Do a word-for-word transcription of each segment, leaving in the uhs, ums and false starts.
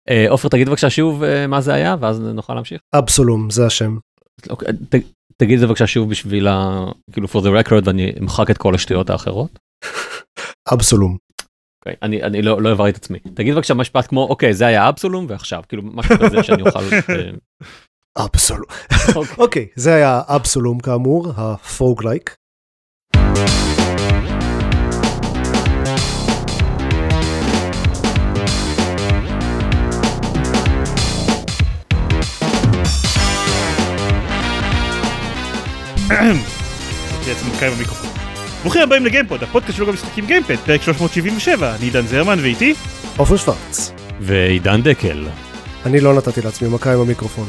עופר, תגיד בבקשה שוב מה זה היה, ואז נוכל להמשיך. אבסולום, זה השם. תגיד זה בבקשה שוב בשביל, כאילו, for the record, ואני אמחק את כל השטויות האחרות. אבסולום. אוקיי, אני, אני לא, לא הבהרתי את עצמי. תגיד בבקשה משפט כמו, אוקיי, זה היה אבסולום, ועכשיו, כאילו, משהו כזה שאני אוכל... אבסולום. אוקיי, זה היה אבסולום כאמור, הפוג-לייק. ברוכים הבאים לגיימפוד, הפודקאסט שלו גם משחקים גיימפד, פרק שלוש מאות שבעים ושבע. אני עידן זרמן ואיתי עופר שוורץ ועידן דקל. אני לא נתתי לעצמי מכה עם המיקרופון.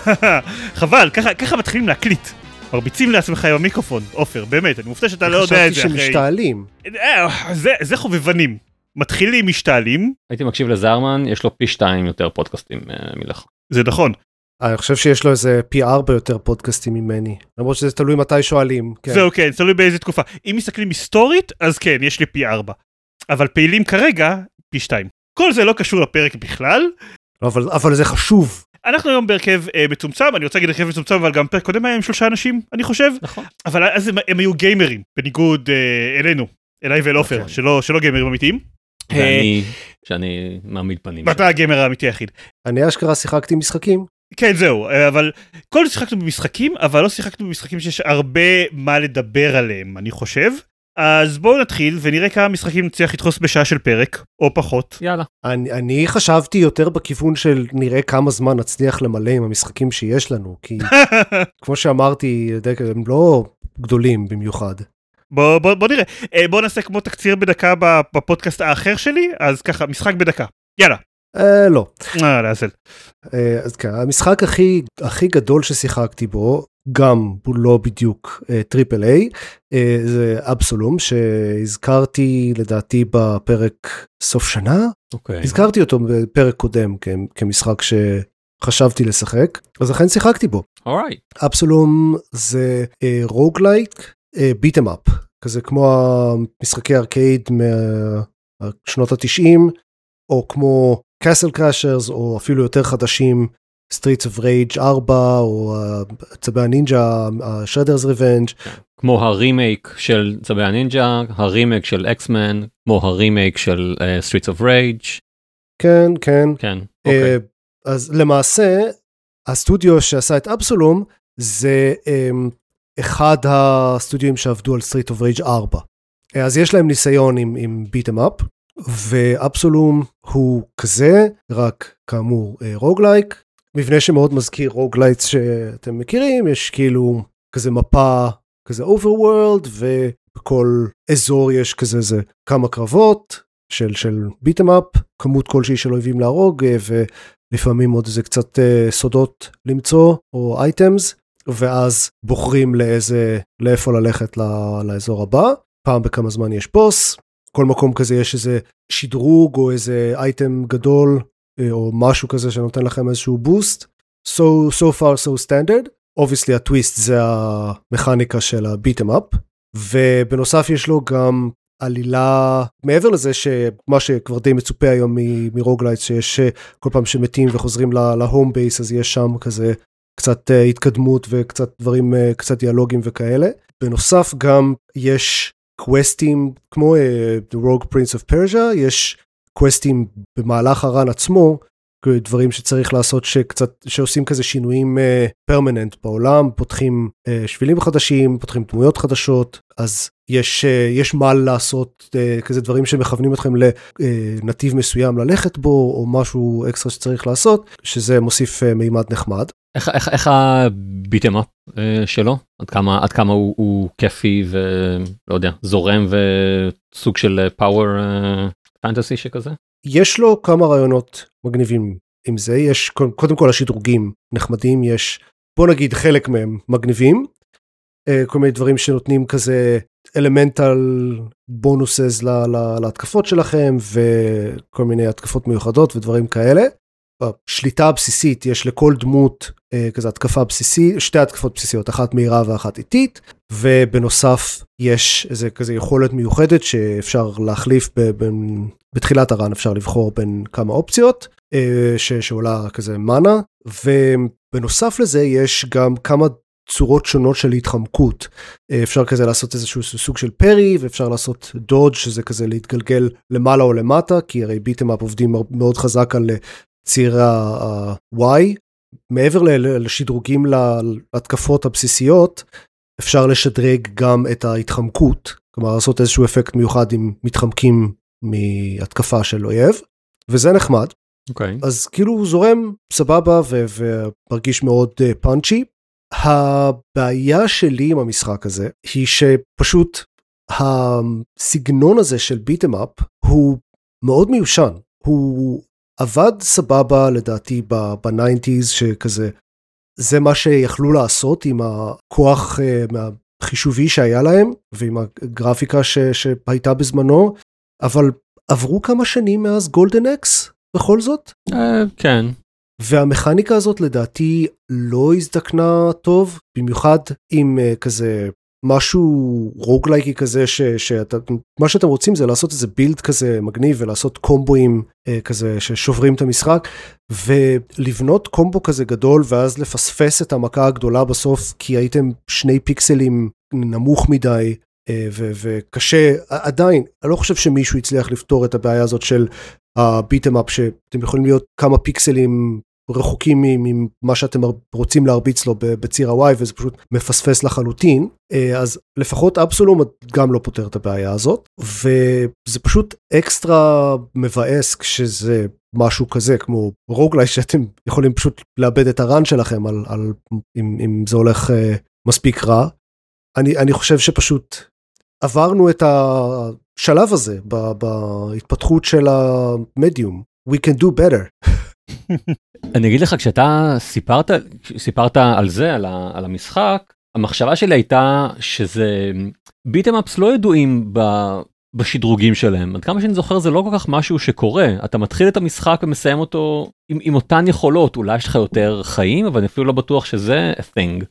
חבל, ככה, ככה מתחילים להקליט. מרביצים לעצמך עם המיקרופון, עופר, באמת, אני מופתע שאתה לא יודע את זה. חשבתי שמשתעלים. זה, זה חובבנים. מתחילים משתעלים. הייתי מקשיב לזרמן, יש לו פי שתיים יותר פודקאסטים מלך. זה נכון. אני חושב שיש לו איזה פי ארבע יותר פודקאסטים ממני, למרות שזה תלוי מתי שואלים. זהו, כן, תלוי באיזה תקופה. אם מסתכלים היסטורית, אז כן, יש לי פי ארבע. אבל פעילים כרגע, פי שתיים. כל זה לא קשור לפרק בכלל. אבל, אבל זה חשוב. אנחנו היום בהרכב אה, מצומצם, אני רוצה להגיד הרכב מצומצם, אבל גם פרק קודם היה עם שלושה אנשים, אני חושב. נכון. אבל אז הם, הם היו גיימרים, בניגוד אה, אלינו, אליי ואל עופר, okay. שלא, שלא גיימרים אמיתיים. ואני, שאני מעמיד פנים. ואתה הגיימר האמיתי היחיד. אני אשכרה שיחקתי משחקים. כן, זהו, אבל כל שיחקנו במשחקים, אבל לא שיחקנו במשחקים שיש הרבה מה לדבר עליהם, אני חושב. אז בואו נתחיל ונראה כמה משחקים נצליח לתחוס בשעה של פרק, או פחות. יאללה. אני, אני חשבתי יותר בכיוון של נראה כמה זמן נצליח למלא עם המשחקים שיש לנו, כי כמו שאמרתי, הם לא גדולים במיוחד. בוא, בוא, בוא נראה. בוא נעשה כמו תקציר בדקה בפודקאסט האחר שלי, אז ככה, משחק בדקה. יאללה. אה, לא. אה, לעזל. אז כן, המשחק הכי, הכי גדול ששיחקתי בו, גם הוא לא בדיוק טריפל איי, זה אבסולום, שהזכרתי לדעתי בפרק סוף שנה. אוקיי. הזכרתי אותו בפרק קודם, כמשחק שחשבתי לשחק, אז לכן שיחקתי בו. אורייט. אבסולום זה רוגלייק, ביטם אפ, כזה כמו המשחקי ארקייד משנות ה-תשעים, או כמו Castle Crashers, או אפילו יותר חדשים, Streets of Rage ארבע, או צבי הנינג'ה, Shredder's Revenge. כמו הרימייק של צבי הנינג'ה, הרימייק של X-Men, כמו הרימייק של uh, Streets of Rage. כן, כן. כן, אוקיי. Uh, אז למעשה, הסטודיו שעשה את אבסולום, זה um, אחד הסטודיואים שעבדו על Streets of Rage ארבע. Uh, אז יש להם ניסיון עם, עם Beat'em Up, ואבסולום הוא כזה, רק כאמור רוגלייק, מבנה שמאוד מזכיר רוגלייטס שאתם מכירים, יש כאילו כזה מפה, כזה אוברוורד, ובכל אזור יש כזה זה כמה קרבות של, של ביטם אפ, כמות כלשהי של אויבים להרוג, ולפעמים עוד איזה קצת סודות למצוא, או אייטמס, ואז בוחרים לאיזה, לאיפה ללכת לאזור הבא, פעם בכמה זמן יש בוס, כל מקום כזה יש איזה שדרוג או איזה אייטם גדול או משהו כזה שנותן לכם איזשהו בוסט. So, so far so standard. Obviously הטוויסט זה המכניקה של הביטם אפ, ובנוסף יש לו גם עלילה, מעבר לזה שמה שכבר די מצופה היום מרוגלייטס, שיש כל פעם שמתים וחוזרים להום בייס, אז יש שם כזה קצת התקדמות וקצת דברים, קצת דיאלוגים וכאלה. בנוסף גם יש קווסטים, כמו uh, The Rogue Prince of Persia, יש קווסטים במהלך הרן עצמו, דברים שצריך לעשות שקצת, שעושים כזה שינויים פרמננט uh, בעולם, פותחים uh, שבילים חדשים, פותחים דמויות חדשות, אז יש, uh, יש מה לעשות, uh, כזה דברים שמכוונים אתכם לנתיב uh, מסוים ללכת בו, או משהו אקסטרה שצריך לעשות, שזה מוסיף uh, מימד נחמד. איך, איך, איך הביטם אפ uh, שלו? עד כמה, עד כמה הוא, הוא כיפי ולא יודע, זורם וסוג של פאוור פנטסי שכזה? יש לו כמה רעיונות מגניבים עם זה, יש קודם כל השדרוגים נחמדים, יש בוא נגיד חלק מהם מגניבים, כל מיני דברים שנותנים כזה אלמנטל בונוסס להתקפות שלכם, וכל מיני התקפות מיוחדות ודברים כאלה. בשליטה הבסיסית יש לכל דמות כזה התקפה בסיסית, שתי התקפות בסיסיות, אחת מהירה ואחת איטית, ובנוסף יש איזה כזה יכולת מיוחדת שאפשר להחליף ב, ב, בתחילת הרן, אפשר לבחור בין כמה אופציות, ש, שעולה כזה מנה, ובנוסף לזה יש גם כמה צורות שונות של התחמקות. אפשר כזה לעשות איזשהו סוג של פרי, ואפשר לעשות דודג' שזה כזה להתגלגל למעלה או למטה, כי הרי ביטם אפ עובדים מאוד חזק על ציר ה-Y. מעבר לשדרוגים להתקפות הבסיסיות, אפשר לשדרג גם את ההתחמקות, כלומר לעשות איזשהו אפקט מיוחד אם מתחמקים מהתקפה של אויב, וזה נחמד. אוקיי. אז כאילו הוא זורם סבבה ומרגיש מאוד פאנצ'י. הבעיה שלי עם המשחק הזה היא שפשוט הסגנון הזה של ביטם אפ הוא מאוד מיושן. הוא עבד סבבה לדעתי ב-תשעים שכזה, זה מה שיכלו לעשות עם הכוח החישובי שהיה להם ועם הגרפיקה ש- שהייתה בזמנו, אבל עברו כמה שנים מאז גולדן אקס בכל זאת? כן. והמכניקה הזאת לדעתי לא הזדקנה טוב, במיוחד עם uh, כזה משהו רוגלייקי כזה, ש, שאתה, מה שאתם רוצים זה לעשות איזה בילד כזה מגניב, ולעשות קומבואים uh, כזה ששוברים את המשחק, ולבנות קומבו כזה גדול, ואז לפספס את המכה הגדולה בסוף, כי הייתם שני פיקסלים נמוך מדי, uh, ו- וקשה, עדיין, אני לא חושב שמישהו יצליח לפתור את הבעיה הזאת של הביטם אפ, שאתם יכולים להיות כמה פיקסלים רחוקים ממה שאתם רוצים להרביץ לו בציר ה-Y, וזה פשוט מפספס לחלוטין, אז לפחות אבסולום גם לא פותר את הבעיה הזאת, וזה פשוט אקסטרה מבאס כשזה משהו כזה, כמו רוגלייק, שאתם יכולים פשוט לאבד את הרן שלכם, על, על, אם, אם זה הולך מספיק רע. אני, אני חושב שפשוט עברנו את השלב הזה בהתפתחות של המדיום. We can do better. אני אגיד לך, כשאתה סיפרת, סיפרת על זה, על, ה, על המשחק, המחשבה שלי הייתה שזה, ביטם אפס לא ידועים ב, בשדרוגים שלהם. עד כמה שאני זוכר, זה לא כל כך משהו שקורה. אתה מתחיל את המשחק ומסיים אותו עם, עם אותן יכולות. אולי יש לך יותר חיים, אבל אני אפילו לא בטוח שזה a thing.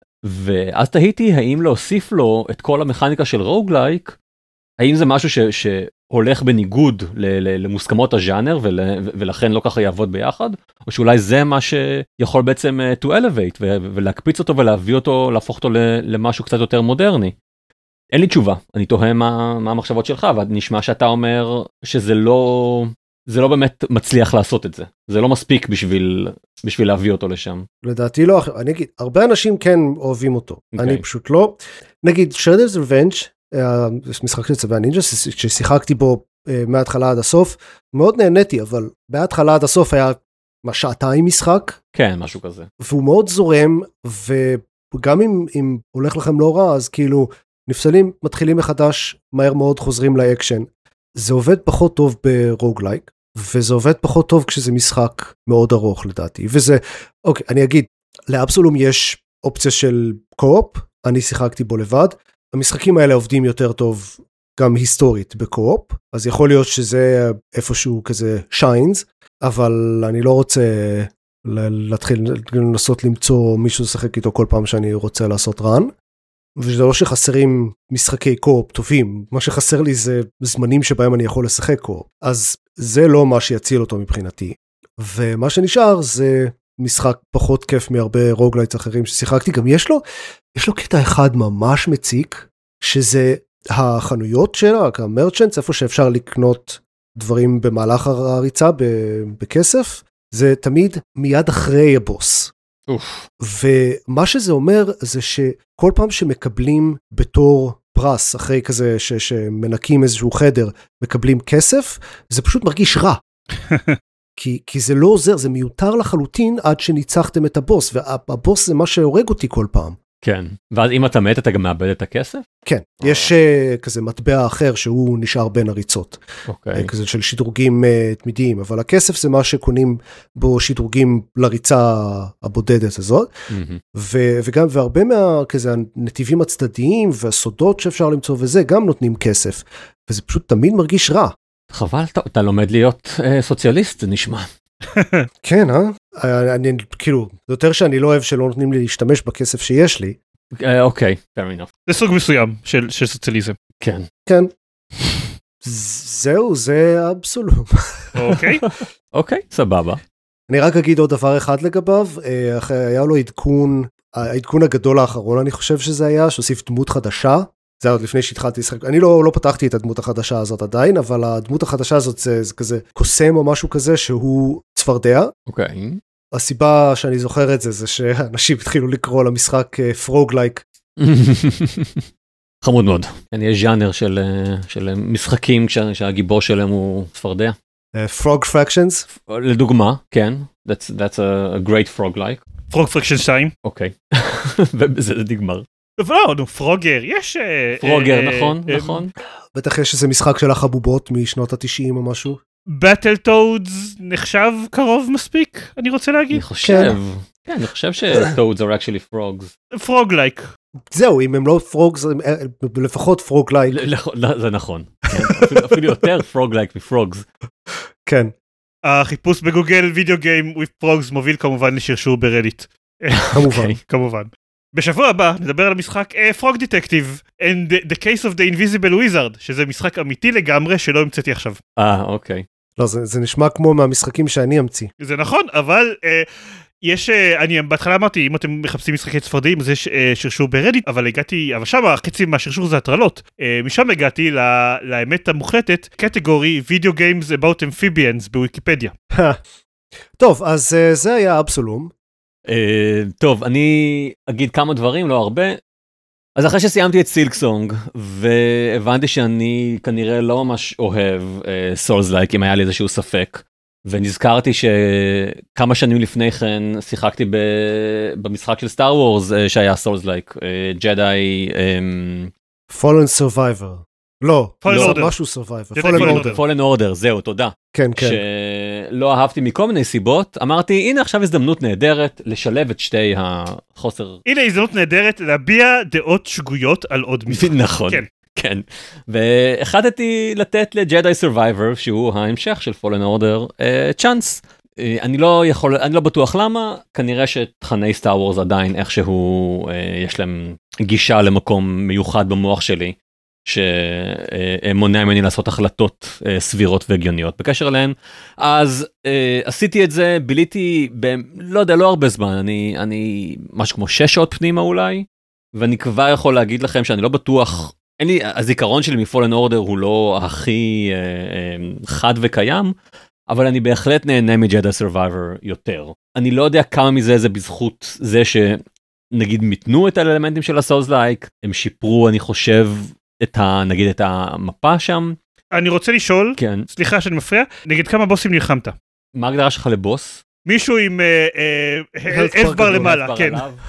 ואז תהיתי, האם להוסיף לו את כל המכניקה של רוגלייק, האם זה משהו ש, שהולך בניגוד ל, ל, למוסכמות הז'אנר, ול, ולכן לא ככה יעבוד ביחד? או שאולי זה מה שיכול בעצם to elevate, ו, ולהקפיץ אותו ולהביא אותו, להפוך אותו למשהו קצת יותר מודרני? אין לי תשובה, אני תוהה מה, מה המחשבות שלך, ונשמע שאתה אומר שזה לא, זה לא באמת מצליח לעשות את זה. זה לא מספיק בשביל, בשביל להביא אותו לשם. לדעתי לא, אני אגיד, הרבה אנשים כן אוהבים אותו, okay. אני פשוט לא. נגיד, Shredder's Revenge, משחק של צבעי הנינג'ה, ששיחקתי בו מההתחלה עד הסוף, מאוד נהניתי, אבל מההתחלה עד הסוף היה שעתיים משחק. כן, משהו כזה. והוא מאוד זורם, וגם אם, אם הולך לכם לא רע, אז כאילו, נפסלים, מתחילים מחדש, מהר מאוד חוזרים לאקשן. זה עובד פחות טוב ברוגלייק, וזה עובד פחות טוב כשזה משחק מאוד ארוך לדעתי. וזה, אוקיי, אני אגיד, לאבסולום יש אופציה של קו-אופ, אני שיחקתי בו לבד, המשחקים האלה עובדים יותר טוב גם היסטורית בקו-אופ, אז יכול להיות שזה איפשהו כזה שיינס, אבל אני לא רוצה להתחיל לנסות למצוא מישהו לשחק איתו כל פעם שאני רוצה לעשות רן, וזה לא שחסרים משחקי קו-אופ טובים, מה שחסר לי זה זמנים שבהם אני יכול לשחק קו-אופ, אז זה לא מה שיציל אותו מבחינתי, ומה שנשאר זה משחק פחות כיף מהרבה רוגלייטס אחרים ששיחקתי, גם יש לו, יש לו קטע אחד ממש מציק, שזה החנויות שלה, המרצ'נטס, איפה שאפשר לקנות דברים במהלך הריצה בכסף, זה תמיד מיד אחרי הבוס. אוף. ומה שזה אומר זה שכל פעם שמקבלים בתור פרס, אחרי כזה ש- שמנקים איזשהו חדר, מקבלים כסף, זה פשוט מרגיש רע. כי, כי זה לא עוזר, זה מיותר לחלוטין עד שניצחתם את הבוס, והבוס זה מה שהורג אותי כל פעם. כן, ואז אם אתה מת אתה גם מאבד את הכסף? כן, oh. יש uh, כזה מטבע אחר שהוא נשאר בין הריצות. אוקיי. Okay. כזה של שדרוגים uh, תמידיים, אבל הכסף זה מה שקונים בו שדרוגים לריצה הבודדת הזאת, mm-hmm. ו- וגם, והרבה מה, כזה הנתיבים הצדדיים והסודות שאפשר למצוא וזה, גם נותנים כסף, וזה פשוט תמיד מרגיש רע. חבל, אתה, אתה לומד להיות אה, סוציאליסט, זה נשמע. כן, אה? אני, כאילו, יותר שאני לא אוהב שלא נותנים לי להשתמש בכסף שיש לי. אוקיי, fair enough. זה סוג מסוים של סוציאליזם. כן. כן. זהו, זה אבסולום. אוקיי. אוקיי, סבבה. אני רק אגיד עוד דבר אחד לגביו, היה לו עדכון, העדכון הגדול האחרון אני חושב שזה היה, שהוסיף דמות חדשה, זה עוד לפני שהתחלתי לשחק, אני לא, לא פתחתי את הדמות החדשה הזאת עדיין, אבל הדמות החדשה הזאת זה, זה כזה קוסם או משהו כזה שהוא צפרדע. אוקיי. הסיבה שאני זוכר את זה, זה שאנשים התחילו לקרוא למשחק פרוג-לייק. חמוד מאוד. יש ז'אנר של, של משחקים שהגיבור שלהם הוא צפרדע. Frog Fractions? לדוגמה, כן. That's, that's a great frog-like. Frog Fraction שתיים. אוקיי. ובזה זה נגמר. לא, נו, פרוגר, יש... פרוגר, נכון, נכון. בטח יש איזה משחק של החבובות משנות ה-תשעים או משהו. Battle Toads נחשב קרוב מספיק, אני רוצה להגיד. אני חושב, כן, אני חושב ש-Toads are actually frogs. Frog-like. זהו, אם הם לא פרוגס, לפחות פרוג-לייק. זה נכון. אפילו יותר frog-like מפרוגס. כן. החיפוש בגוגל וידאו גיים with frogs מוביל כמובן לשרשור ברדיט. כמובן. כמובן. בשבוע הבא נדבר על המשחק Frog Detective and the, the Case of the Invisible Wizard, שזה משחק אמיתי לגמרי שלא המצאתי עכשיו. אה, אוקיי. לא, זה, זה נשמע כמו מהמשחקים שאני אמציא. זה נכון, אבל אה, יש, אה, אני בהתחלה אמרתי, אם אתם מחפשים משחקי צפרדעים, אז יש אה, שרשור ברדיט, אבל הגעתי, אבל שם החצי מהשרשור זה הטרלות. אה, משם הגעתי ל, לאמת המוחלטת, קטגורי Video Games About Amphibians בוויקיפדיה. טוב, אז uh, זה היה אבסולום. Uh, טוב, אני אגיד כמה דברים, לא הרבה. אז אחרי שסיימתי את סילקסונג, והבנתי שאני כנראה לא ממש אוהב סולס-לייק, uh, אם היה לי איזשהו ספק, ונזכרתי שכמה שנים לפני כן שיחקתי ב- במשחק של סטאר וורס uh, שהיה סולס-לייק, ג'די... Fallen Survivor. לא, לא, משהו Survivor. Fallen Order. Fallen Order, זהו, תודה. כן, כן. שלא אהבתי מכל מיני סיבות, אמרתי, הנה עכשיו הזדמנות נהדרת לשלב את שתי החוסר... הנה הזדמנות נהדרת להביע דעות שגויות על עוד משחק. נכון, כן. כן. והחלטתי לתת לג'די סרווייבר, שהוא ההמשך של Fallen Order, צ'אנס. אני לא יכול, אני לא בטוח למה, כנראה שתכני סטאר וורס עדיין איכשהו יש להם גישה למקום מיוחד במוח שלי. שמונע ממני לעשות החלטות סבירות והגיוניות בקשר אליהן. אז עשיתי את זה, ביליתי ב... לא יודע, לא הרבה זמן, אני, אני משהו כמו שש שעות פנימה אולי, ואני כבר יכול להגיד לכם שאני לא בטוח, אין לי, הזיכרון שלי מפולן אורדר הוא לא הכי חד וקיים, אבל אני בהחלט נהנה מג'די סרווייבר יותר. אני לא יודע כמה מזה זה בזכות זה שנגיד מיתנו את האלמנטים של הסולס-לייק, הם שיפרו, אני חושב, את ה, נגיד את המפה שם. אני רוצה לשאול, כן. סליחה שאני מפריע, נגד כמה בוסים נלחמת? מה ההגדרה שלך לבוס? מישהו עם אלף-בר למעלה, כן.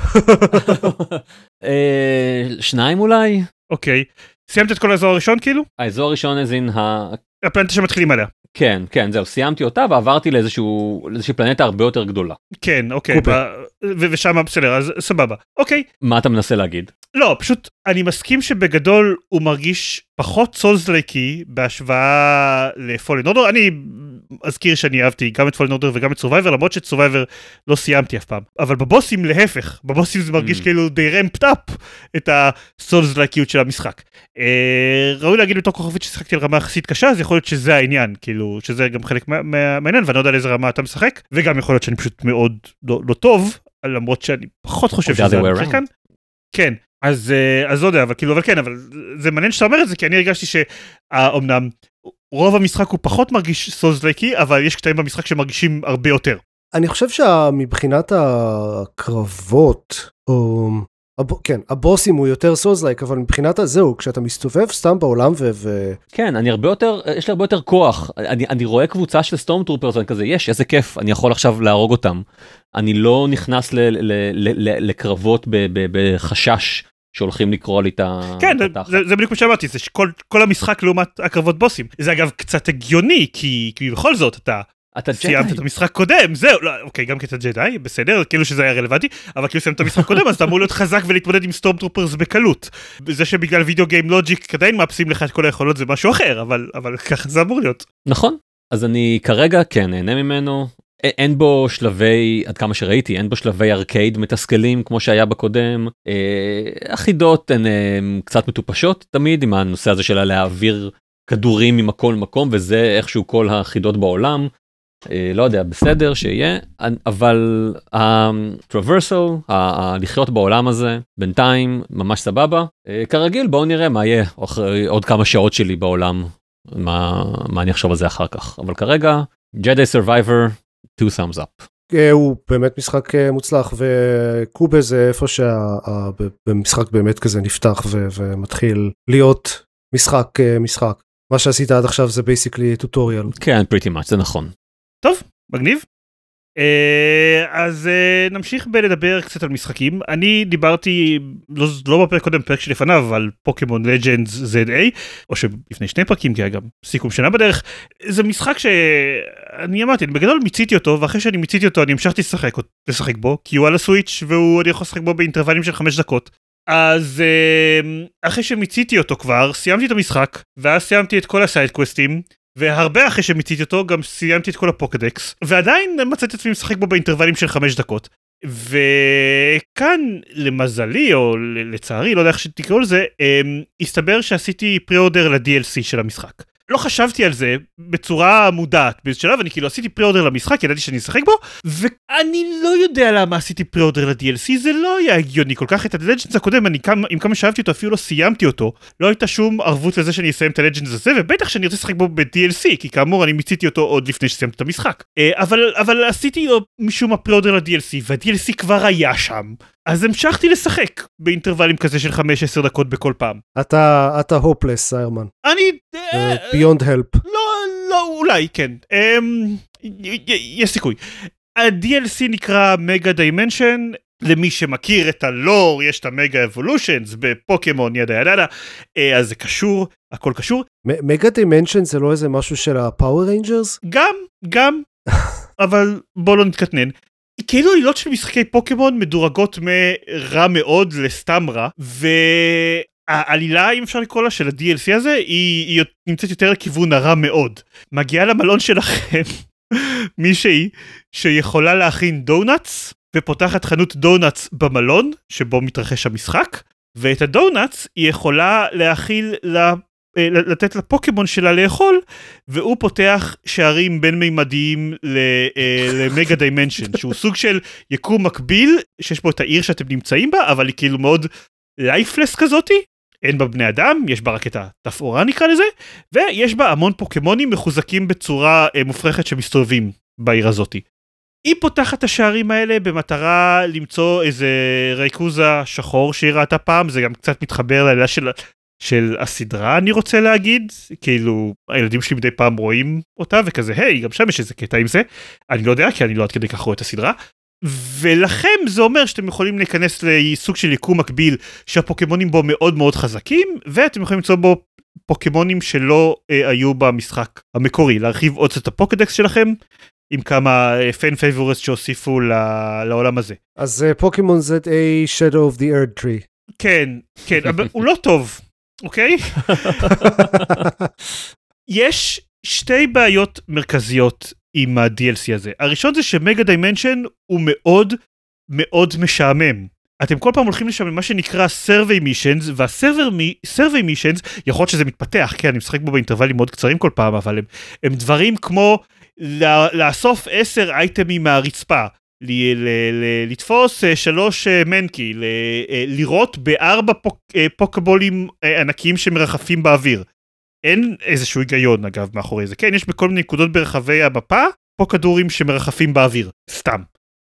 שניים אולי? אוקיי. סיימת את כל האזור הראשון כאילו? האזור הראשון הזין ה... הפלנטה שמתחילים עליה. כן, כן, זהו, סיימתי אותה ועברתי לאיזשהו, לאיזושהי פלנטה הרבה יותר גדולה. כן, אוקיי, ושם בסדר, אז סבבה. אוקיי. מה אתה מנסה להגיד? לא, פשוט אני מסכים שבגדול הוא מרגיש פחות סולס-לייקי בהשוואה לפולן אורדר. אני אזכיר שאני אהבתי גם את פולן אורדר וגם את סורווייבר, למרות שאת סורווייבר לא סיימתי אף פעם. אבל בבוסים להפך, בבוסים זה מרגיש כאילו די רמפט אפ את הסולס-לייקיות של המשחק. ראוי להגיד בתור כוכבית ששחקתי על רמה יחסית קשה, אז יכול להיות שזה העניין, כאילו שזה גם חלק מהעניין, ואני לא יודע על איזה רמה אתה משחק, וגם יכול להיות שאני פשוט מאוד לא טוב, למרות שאני פחות חושב שזה המשחק כאן. כן. אז אז לא יודע, אבל כאילו, אבל כן, אבל זה מעניין שאתה אומר את זה, כי אני הרגשתי שאומנם רוב המשחק הוא פחות מרגיש סולס-לייקי, אבל יש קטעים במשחק שמרגישים הרבה יותר. אני חושב שמבחינת הקרבות, או... כן, הבוסים הוא יותר סולס-לייק, אבל מבחינת הזהו, כשאתה מסתובב סתם בעולם ו... ו... כן, אני הרבה יותר, יש לי הרבה יותר כוח. אני, אני רואה קבוצה של סטורם טרופרס, אני כזה, יש, איזה כיף, אני יכול עכשיו להרוג אותם. אני לא נכנס ל, ל, ל, ל, לקרבות ב, ב, בחשש שהולכים לקרוא לי את ה... כן, זה, זה בדיוק מה שאמרתי, זה שכל כל המשחק לעומת הקרבות בוסים. זה אגב קצת הגיוני, כי, כי בכל זאת אתה... אתה סיימת את המשחק קודם, זהו, לא, אוקיי, גם כתה ג'די, בסדר, כאילו שזה היה רלוונטי, אבל כאילו סיימת את המשחק קודם, אז אתה אמור להיות חזק ולהתמודד עם סטורם טרופרס בקלות. זה שבגלל וידאו גיים לוג'יק עדיין מאפסים לך את כל היכולות זה משהו אחר, אבל, אבל ככה זה אמור להיות. נכון, אז אני כרגע כן נהנה ממנו, אין בו שלבי, עד כמה שראיתי, אין בו שלבי ארקייד מתסכלים כמו שהיה בקודם. החידות הן קצת מטופשות תמיד עם הנושא הזה של להעביר כדורים ממקום למקום, וזה איכשהו כל החידות בעולם. לא יודע, בסדר שיהיה, אבל הטרוורסל, לחיות בעולם הזה, בינתיים ממש סבבה. כרגיל, בואו נראה מה יהיה עוד כמה שעות שלי בעולם, מה, מה אני אחשוב על זה אחר כך. אבל כרגע, Jedi Survivor, two thumbs up. הוא באמת משחק מוצלח, וקובה זה איפה שהמשחק באמת כזה נפתח ומתחיל להיות משחק משחק. מה שעשית עד עכשיו זה basically tutorial. כן, pretty much, זה נכון. טוב, מגניב. אז נמשיך בלדבר קצת על משחקים. אני דיברתי, לא בפרק קודם, פרק שלפניו, על פוקימון לג'נדס זד איי, או שלפני שני פרקים, כי היה גם סיכום שנה בדרך. זה משחק שאני אמרתי, בגדול מיציתי אותו, ואחרי שאני מיציתי אותו, אני המשכתי לשחק, לשחק בו, כי הוא על הסוויץ' ואני יכול לשחק בו באינטרוולים של חמש דקות. אז אחרי שמיציתי אותו כבר, סיימתי את המשחק, ואז סיימתי את כל הסייד קווסטים, והרבה אחרי שמיציתי אותו גם סיימתי את כל הפוקדקס, ועדיין מצאתי את עצמי משחק בו באינטרוולים של חמש דקות. וכאן למזלי או לצערי, לא יודע איך שתקראו לזה, הסתבר שעשיתי פרי-אורדר ל-די אל סי של המשחק. לא חשבתי על זה בצורה מודעת באיזה שלב, אני כאילו עשיתי פרי-אורדר למשחק, ידעתי שאני אשחק בו, ואני לא יודע למה עשיתי פרי-אורדר ל-די אל סי, זה לא היה הגיוני כל כך. את ה-Legends הקודם, אני כמה, עם כמה שאהבתי אותו, אפילו לא סיימתי אותו, לא הייתה שום ערבות לזה שאני אסיים את ה-Legends הזה, ובטח שאני רוצה לשחק בו ב-די אל סי, כי כאמור אני מיציתי אותו עוד לפני שסיימתי את המשחק. אבל, אבל עשיתי משום הפרי-אורדר ל-די אל סי, וה-די אל סי כבר היה שם. אז המשכתי לשחק באינטרוולים כזה של חמש עשרה דקות בכל פעם. אתה, אתה hopeless, סיירמן. אני... beyond help. לא, לא, אולי, כן. יש סיכוי. ה-די אל סי נקרא מגה דיימנשן, למי שמכיר את הלור, יש את המגה אבולושנס בפוקימון, ידה ידה ידה, אז זה קשור, הכל קשור. מגה דיימנשן זה לא איזה משהו של הפאוור ריינג'רס? גם, גם, אבל בוא לא נתקטנן. כאילו עלילות של משחקי פוקימון מדורגות מרע מאוד לסתם רע, והעלילה, אם אפשר לקרוא לה, של ה-די אל סי הזה, היא, היא נמצאת יותר לכיוון הרע מאוד. מגיעה למלון שלכם מישהי שיכולה להכין דונאטס, ופותחת חנות דונאטס במלון, שבו מתרחש המשחק, ואת הדונאטס היא יכולה להכיל לה... לתת לפוקימון שלה לאכול, והוא פותח שערים בין מימדיים למגה דיימנשן, שהוא סוג של יקום מקביל, שיש בו את העיר שאתם נמצאים בה, אבל היא כאילו מאוד לייפלס כזאתי, אין בה בני אדם, יש בה רק את התפאורה נקרא לזה, ויש בה המון פוקימונים מחוזקים בצורה מופרכת שמסתובבים בעיר הזאתי. היא פותחת את השערים האלה במטרה למצוא איזה רייקוזה שחור שהיא ראתה פעם, זה גם קצת מתחבר לעלילה של... של הסדרה אני רוצה להגיד, כאילו הילדים שלי מדי פעם רואים אותה וכזה, היי, גם שם יש איזה קטע עם זה, אני לא יודע כי אני לא עד כדי כך רואה את הסדרה, ולכם זה אומר שאתם יכולים להיכנס לסוג של יקום מקביל שהפוקימונים בו מאוד מאוד חזקים, ואתם יכולים למצוא בו פוקימונים שלא אה, היו במשחק המקורי, להרחיב עוד את הפוקדקס שלכם, עם כמה פן פייבורס שהוסיפו לעולם הזה. אז פוקימון זד איי Shadow of the Earth Tree. כן, כן, אבל הוא לא טוב. אוקיי? יש שתי בעיות מרכזיות עם ה-די אל סי הזה. הראשון זה שמגה דיימנשן הוא מאוד מאוד משעמם. אתם כל פעם הולכים לשם מה שנקרא survey missions, וה-survey missions, יכול להיות שזה מתפתח, כן, אני משחק בו באינטרוולים מאוד קצרים כל פעם, אבל הם, הם דברים כמו לאסוף עשר אייטמים מהרצפה, לתפוס שלוש מנקי, לראות בארבע פוקבולים ענקיים שמרחפים באוויר. אין איזשהו היגיון אגב מאחורי זה. כן, יש בכל מיני נקודות ברחבי המפה פוקדורים שמרחפים באוויר. סתם.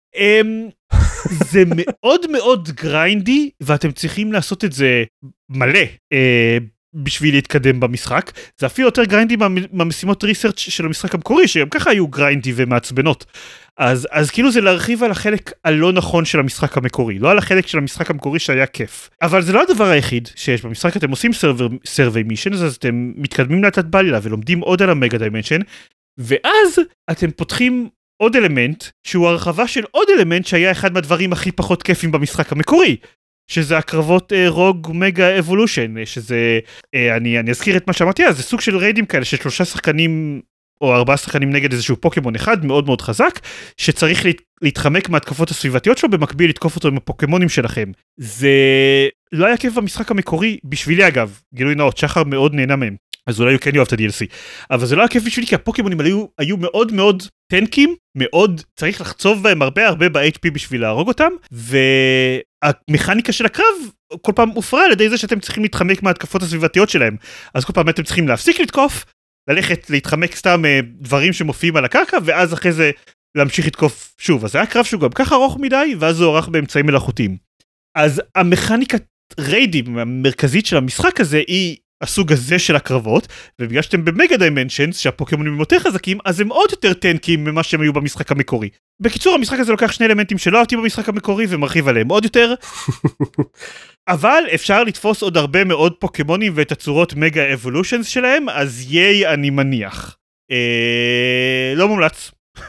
זה מאוד מאוד גריינדי, ואתם צריכים לעשות את זה מלא בשביל להתקדם במשחק. זה אפילו יותר גריינדי מהמשימות ריסרצ' של המשחק המקורי, שגם ככה היו גריינדי ומעצבנות. אז, אז כאילו זה להרחיב על החלק הלא נכון של המשחק המקורי, לא על החלק של המשחק המקורי שהיה כיף. אבל זה לא הדבר היחיד שיש במשחק, אתם עושים survey missions, אז אתם מתקדמים לתת בעלילה ולומדים עוד על המגה דיימנשן, ואז אתם פותחים עוד אלמנט, שהוא הרחבה של עוד אלמנט שהיה אחד מהדברים הכי פחות כיפים במשחק המקורי, שזה הקרבות אה, רוג מגה אבולושן, שזה, אה, אני, אני אזכיר את מה שאמרתי, אז זה סוג של ריידים כאלה, של שלושה שחקנים או ארבעה שחקנים נגד איזשהו פוקימון אחד מאוד מאוד חזק, שצריך להתחמק מהתקפות הסביבתיות שלו, במקביל לתקוף אותו עם הפוקימונים שלכם. זה לא היה כיף במשחק המקורי, בשבילי אגב, גילוי נאות, שחר מאוד נהנה מהם, אז אולי הוא כן יאהב את ה-די אל סי, אבל זה לא היה כיף בשבילי, כי הפוקימונים היו, היו מאוד מאוד טנקים, מאוד צריך לחצוב בהם הרבה הרבה ב-אייץ' פי בשביל להרוג אותם, והמכניקה של הקרב כל פעם הופרה על ידי זה שאתם צריכים להתחמק מהתקפות הסביבתיות שלהם, אז כל פעם אתם צריכים להפסיק לתקוף, ללכת להתחמק סתם דברים שמופיעים על הקרקע, ואז אחרי זה להמשיך לתקוף שוב. אז זה היה קרב שהוא גם ככה ארוך מדי, ואז זה עורך באמצעים מלאכותיים. אז המכניקת ריידים המרכזית של המשחק הזה היא הסוג הזה של הקרבות, ובגלל שאתם במגה דיימנשנס, שהפוקימונים הם יותר חזקים, אז הם עוד יותר טנקים ממה שהם היו במשחק המקורי. בקיצור, המשחק הזה לוקח שני אלמנטים שלא אהבתי במשחק המקורי, ומרחיב עליהם עוד יותר. אבל אפשר לתפוס עוד הרבה מאוד פוקימונים ואת הצורות מגה אבולושנס שלהם, אז ייי אני מניח. אה... לא מומלץ.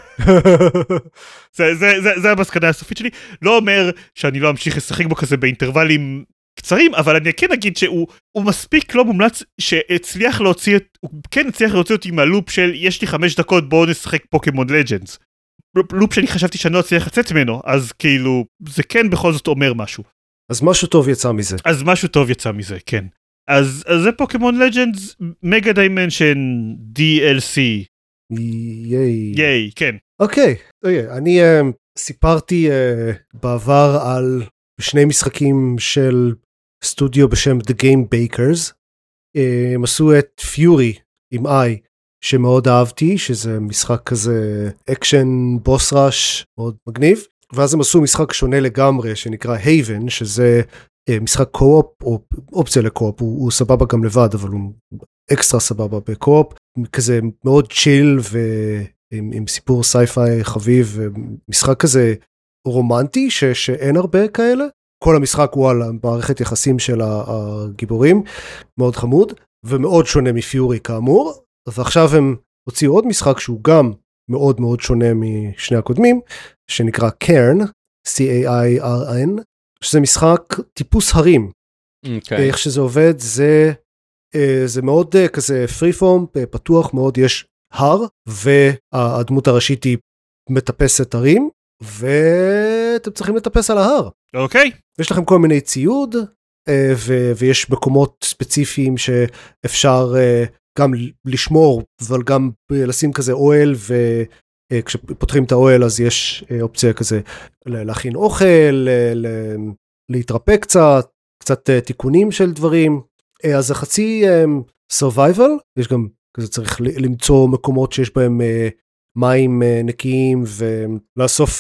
זה, זה, זה, זה המסקנה הסופית שלי. לא אומר שאני לא אמשיך לשחק בו כזה באינטרוולים קצרים, אבל אני כן אגיד שהוא מספיק לא מומלץ שהצליח להוציא, הוא כן הצליח להוציא אותי מהלופ של יש לי חמש דקות בואו נשחק פוקימון לג'נדס. לופ שאני חשבתי שאני לא אצליח לצאת ממנו, אז כאילו זה כן בכל זאת אומר משהו. אז משהו טוב יצא מזה. אז משהו טוב יצא מזה, כן. אז, אז זה פוקימון לג'נדס, מגה דיימנשן, די אל סי. ייי. ייי, כן. אוקיי, אוקיי. אני uh, סיפרתי uh, בעבר על שני משחקים של סטודיו בשם The Game Bakers. Uh, הם עשו את Fury עם I, שמאוד אהבתי, שזה משחק כזה אקשן בוס ראש מאוד מגניב. ואז הם עשו משחק שונה לגמרי שנקרא Haven, שזה uh, משחק קו-אופ, או אופציה לקו-אופ, הוא, הוא סבבה גם לבד, אבל הוא אקסטרה סבבה בקו-אופ, כזה מאוד צ'יל ועם עם סיפור סייפיי חביב, משחק כזה רומנטי ש, שאין הרבה כאלה. כל המשחק הוא על מערכת יחסים של הגיבורים, מאוד חמוד, ומאוד שונה מפיורי כאמור, ועכשיו הם הוציאו עוד משחק שהוא גם מאוד מאוד שונה משני הקודמים, שנקרא קרן, C-A-I-R-N, שזה משחק טיפוס הרים. Okay. איך שזה עובד, זה, זה מאוד כזה פרי פורם, פתוח מאוד, יש הר, והדמות הראשית היא מטפסת הרים, ואתם צריכים לטפס על ההר. אוקיי. Okay. יש לכם כל מיני ציוד, ו- ויש מקומות ספציפיים שאפשר גם לשמור, אבל גם לשים כזה אוהל, וכשפותחים את האוהל אז יש אופציה כזה להכין אוכל, להתרפא קצת, קצת תיקונים של דברים. אז זה חצי survival, יש גם כזה צריך למצוא מקומות שיש בהם מים נקיים, ולאסוף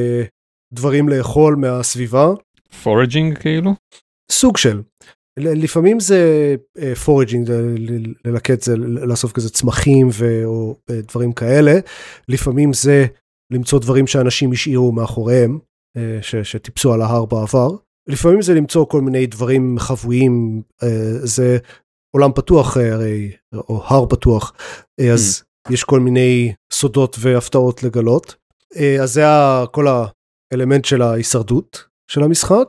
דברים לאכול מהסביבה. פורג'ינג כאילו? סוג של. לפעמים זה פורג'ינג, ללקט זה, לאסוף כזה צמחים או דברים כאלה. לפעמים זה למצוא דברים שאנשים השאירו מאחוריהם, שטיפסו על ההר בעבר. לפעמים זה למצוא כל מיני דברים חבויים, זה עולם פתוח הרי, או הר פתוח, אז יש כל מיני סודות והפתעות לגלות. אז זה כל האלמנט של ההישרדות של המשחק,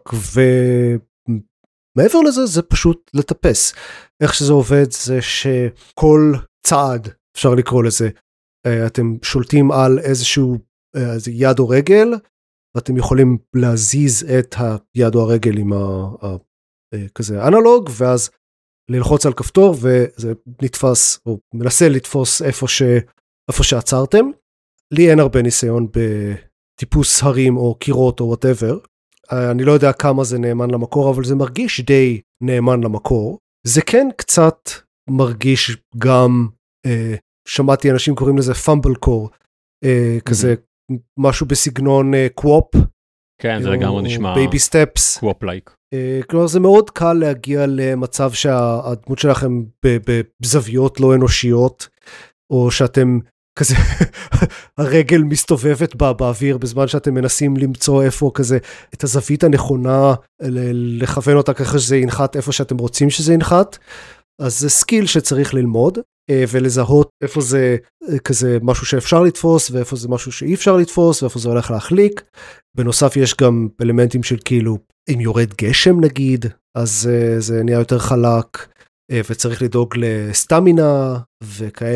ומעבר לזה זה פשוט לטפס. איך שזה עובד זה שכל צעד, אפשר לקרוא לזה, אתם שולטים על איזשהו איזה יד או רגל, ואתם יכולים להזיז את היד או הרגל עם ה, ה, כזה אנלוג, ואז ללחוץ על כפתור, וזה נתפס, או מנסה לתפוס איפה, ש, איפה שעצרתם. לי אין הרבה ניסיון בטיפוס הרים או קירות או whatever. אני לא יודע כמה זה נאמן למקור, אבל זה מרגיש די נאמן למקור. זה כן קצת מרגיש גם, אה, שמעתי אנשים קוראים לזה פאמבל קור, אה, כזה משהו בסגנון אה, קוופ. כן, זה לגמרי נשמע בייבי סטפס. קוופ לייק. כלומר, זה מאוד קל להגיע למצב שהדמות שלכם בזוויות לא אנושיות, או שאתם כזה, הרגל מסתובבת בה באוויר, בזמן שאתם מנסים למצוא איפה כזה, את הזווית הנכונה, לכוון אותה ככה שזה ינחת איפה שאתם רוצים שזה ינחת. אז זה סקיל שצריך ללמוד, ולזהות איפה זה כזה משהו שאפשר לתפוס, ואיפה זה משהו שאי אפשר לתפוס, ואיפה זה הולך להחליק. בנוסף יש גם אלמנטים של כאילו, אם יורד גשם נגיד, אז זה נהיה יותר חלק, וצריך לדאוג לסטמינה וכאלה.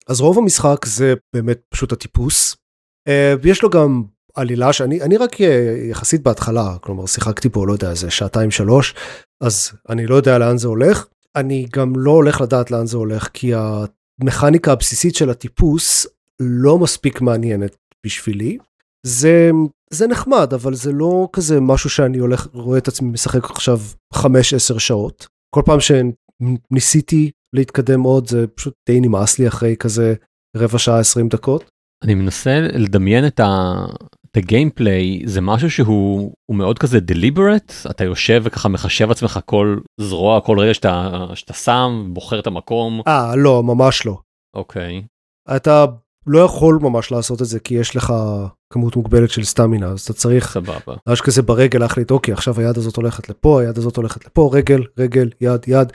אז רוב המשחק זה באמת פשוט הטיפוס. יש לו גם עלילה שאני אני רק יחסית בהתחלה, כלומר שיחקתי בו, לא יודע, איזה שעתיים שלוש, אז אני לא יודע לאן זה הולך. אני גם לא הולך לדעת לאן זה הולך, כי המכניקה הבסיסית של הטיפוס לא מספיק מעניינת בשבילי. זה, זה נחמד, אבל זה לא כזה משהו שאני הולך, רואה את עצמי משחק עכשיו חמש עשר שעות. כל פעם שניסיתי להתקדם עוד, זה פשוט די נמאס לי אחרי כזה רבע שעה עשרים דקות. אני מנסה לדמיין את ה... את הגיימפליי, זה משהו שהוא מאוד כזה deliberate, אתה יושב וככה מחשב עצמך כל זרוע, כל רגע שאתה, שאתה שם, בוחר את המקום. אה, לא, ממש לא. אוקיי. אתה לא יכול ממש לעשות את זה, כי יש לך כמות מוגבלת של סטמינה, אז אתה צריך... סבבה. ממש כזה ברגל להחליט, אוקיי, עכשיו היד הזאת הולכת לפה, היד הזאת הולכת לפה, רגל, רגל, יד, יד.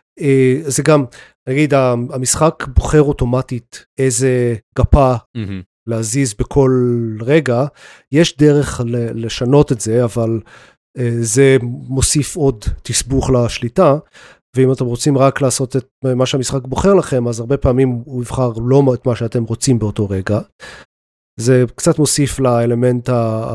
זה גם, נגיד, המשחק בוחר אוטומטית איזה גפה, Mm-hmm. להזיז בכל רגע, יש דרך לשנות את זה, אבל זה מוסיף עוד תסבוך לשליטה, ואם אתם רוצים רק לעשות את מה שהמשחק בוחר לכם, אז הרבה פעמים הוא יבחר לא את מה שאתם רוצים באותו רגע. זה קצת מוסיף לאלמנט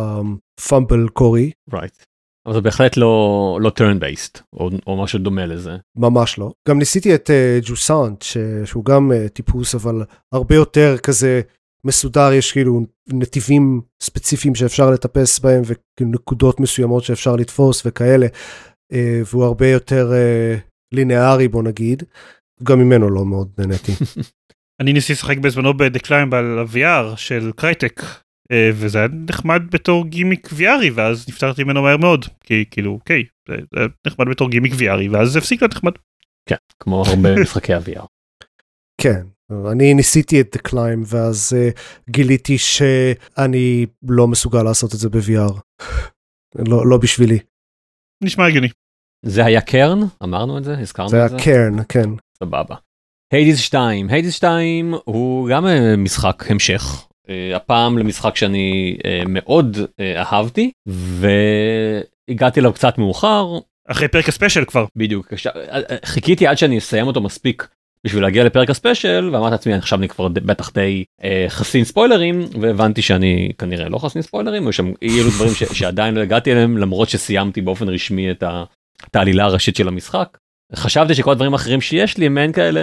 הפאמבל קורי. Right. אבל זה בהחלט לא, לא turn-based, או, או משהו דומה לזה. ממש לא. גם ניסיתי את uh, ג'וסנט, שהוא גם uh, טיפוס, אבל הרבה יותר כזה מסודר, יש כאילו נתיבים ספציפיים שאפשר לטפס בהם, ונקודות מסוימות שאפשר לתפוס וכאלה, uh, והוא הרבה יותר uh, לינארי, בוא נגיד, גם ממנו לא מאוד נהניתי. אני ניסי לשחק בזמנו בדקליים ב-וי אר של קרייטק, וזה היה נחמד בתור גימיק וי ארי, ואז נפטרתי ממנו מהר מאוד, כי כאילו, אוקיי, זה היה נחמד בתור גימיק וי ארי, ואז זה הפסיק להיות נחמד. כן, כמו הרבה משחקי ה-וי אר. כן, אני ניסיתי את דקליים, ואז uh, גיליתי שאני לא מסוגל לעשות את זה ב-וי אר. לא, לא בשבילי. נשמע הגיוני. זה היה קרן? אמרנו את זה? הזכרנו את זה? זה היה קרן, כן. סבבה. היידיז שתיים. היידיז שתיים הוא גם משחק המשך. הפעם למשחק שאני מאוד אהבתי, והגעתי אליו קצת מאוחר. אחרי פרק הספיישל כבר. בדיוק. חיכיתי עד שאני אסיים אותו מספיק בשביל להגיע לפרק הספיישל, ואמרתי לעצמי, עכשיו אני כבר בטח די חסין ספוילרים, והבנתי שאני כנראה לא חסין ספוילרים, או שיהיו דברים שעדיין לא הגעתי אליהם, למרות שסיימתי באופן רשמי את העלילה הראשית של המשחק. חשבתי שכל הדברים האחרים שיש לי הם מעין כאלה,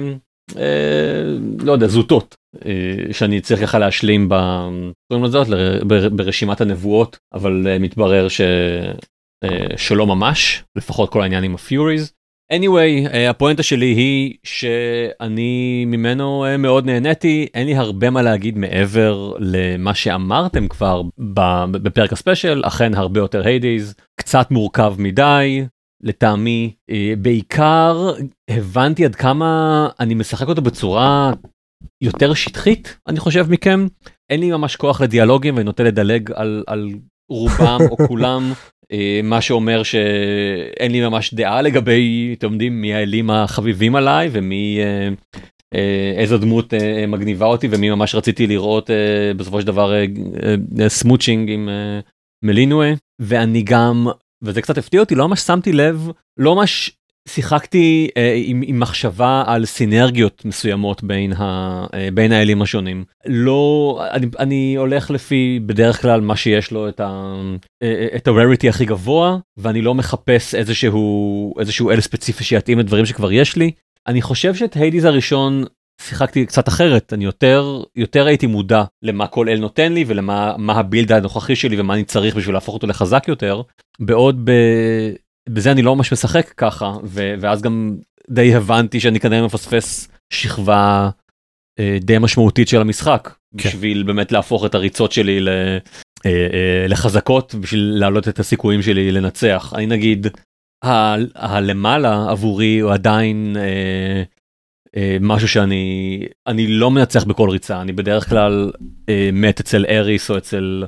אה, לא יודע, זוטות, אה, שאני צריך ככה להשלים ב, קוראים לזאת, בר, ברשימת הנבואות, אבל אה, מתברר ש, אה, שלא ממש, לפחות כל העניין עם הפיוריז. anyway, אה, הפואנטה שלי היא שאני ממנו אה, מאוד נהניתי, אין לי הרבה מה להגיד מעבר למה שאמרתם כבר בפרק הספיישל, אכן הרבה יותר היידיז, קצת מורכב מדי, לטעמי, בעיקר הבנתי עד כמה אני משחק אותו בצורה יותר שטחית, אני חושב מכם. אין לי ממש כוח לדיאלוגים ואני נוטה לדלג על, על רובם או כולם, מה שאומר שאין לי ממש דעה לגבי, אתם יודעים, מי האלים החביבים עליי ומי, איזו דמות מגניבה אותי ומי ממש רציתי לראות בסופו של דבר סמוצ'ינג עם מלינואה, ואני גם... וזה קצת הפתיע אותי, לא ממש שמתי לב, לא ממש שיחקתי אה, עם, עם מחשבה על סינרגיות מסוימות בין, ה, אה, בין האלים השונים. לא, אני, אני הולך לפי בדרך כלל מה שיש לו את ה, אה, את ה-rarity הכי גבוה, ואני לא מחפש איזשהו, איזשהו אל ספציפי שיתאים לדברים שכבר יש לי. אני חושב שאת היידיז הראשון שיחקתי קצת אחרת, אני יותר, יותר הייתי מודע למה כל אל נותן לי ולמה מה הבילד הנוכחי שלי ומה אני צריך בשביל להפוך אותו לחזק יותר, בעוד ב, בזה אני לא ממש משחק ככה, ו, ואז גם די הבנתי שאני כנראה מפספס שכבה אה, די משמעותית של המשחק, כן. בשביל באמת להפוך את הריצות שלי ל, אה, אה, לחזקות, בשביל להעלות את הסיכויים שלי לנצח. אני נגיד, ה, הלמעלה עבורי הוא עדיין... אה, משהו שאני אני לא מנצח בכל ריצה, אני בדרך כלל מת אצל אריס או אצל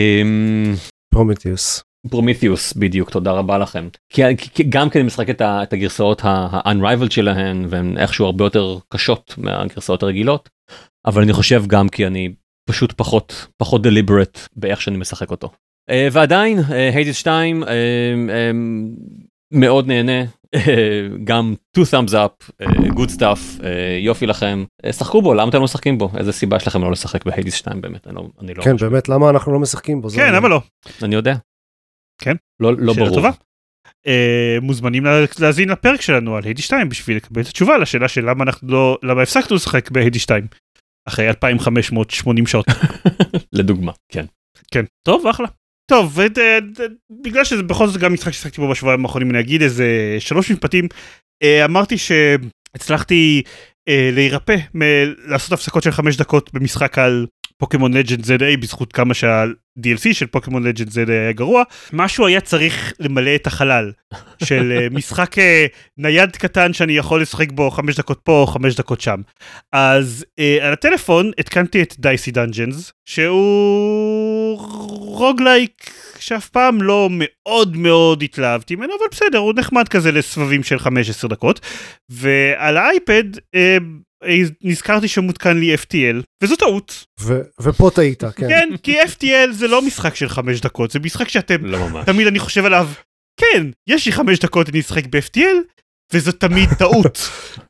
פרומיתיוס. פרומיתיוס, בדיוק, תודה רבה לכם. כי גם כן משחק את הגרסאות ה-unrivaled שלהן, והן איכשהו הרבה יותר קשות מהגרסאות הרגילות, אבל אני חושב גם כי אני פשוט פחות פחות deliberate באיך שאני משחק אותו. ועדיין, היידיז שתיים, מאוד נהנה, גם two thumbs up, good stuff, יופי לכם, שחקו בו, למה אתם לא משחקים בו? איזה סיבה שלכם לא לשחק בהיידיס שתיים באמת? אני לא כן, באמת, למה אנחנו לא משחקים בו? כן, למה לא? אני יודע. כן? לא ברור. מוזמנים להזין לפרק שלנו על היידיס שתיים בשביל לקבל את התשובה לשאלה של למה אנחנו לא, למה הפסקנו לשחק בהיידיס שתיים אחרי אלפיים וחמש מאות ושמונים שעות. לדוגמה, כן. כן, טוב, אחלה. טוב, בגלל שזה בכל זאת גם משחק ששחקתי בו בשבועיים האחרונים, אני אגיד איזה שלוש משפטים. אמרתי שהצלחתי להירפא, לעשות הפסקות של חמש דקות במשחק על פוקימון לג'נד זד איי, בזכות כמה שה-די אל סי של פוקימון לג'נד זד איי היה גרוע. משהו היה צריך למלא את החלל של משחק נייד קטן שאני יכול לשחק בו חמש דקות פה, חמש דקות שם. אז על הטלפון התקנתי את דייסי דנג'נס, שהוא רוגלייק שאף פעם לא מאוד מאוד התלהבתי ממנו, אבל בסדר, הוא נחמד כזה לסבבים של חמש עשרה דקות. ועל האייפד נזכרתי שמותקן לי אף טי אל, וזו טעות. ופה טעית, כן. כן, כי אף טי אל זה לא משחק של חמש דקות, זה משחק שאתם, תמיד אני חושב עליו, כן, יש לי חמש דקות אני אשחק ב-אף טי אל, וזו תמיד טעות.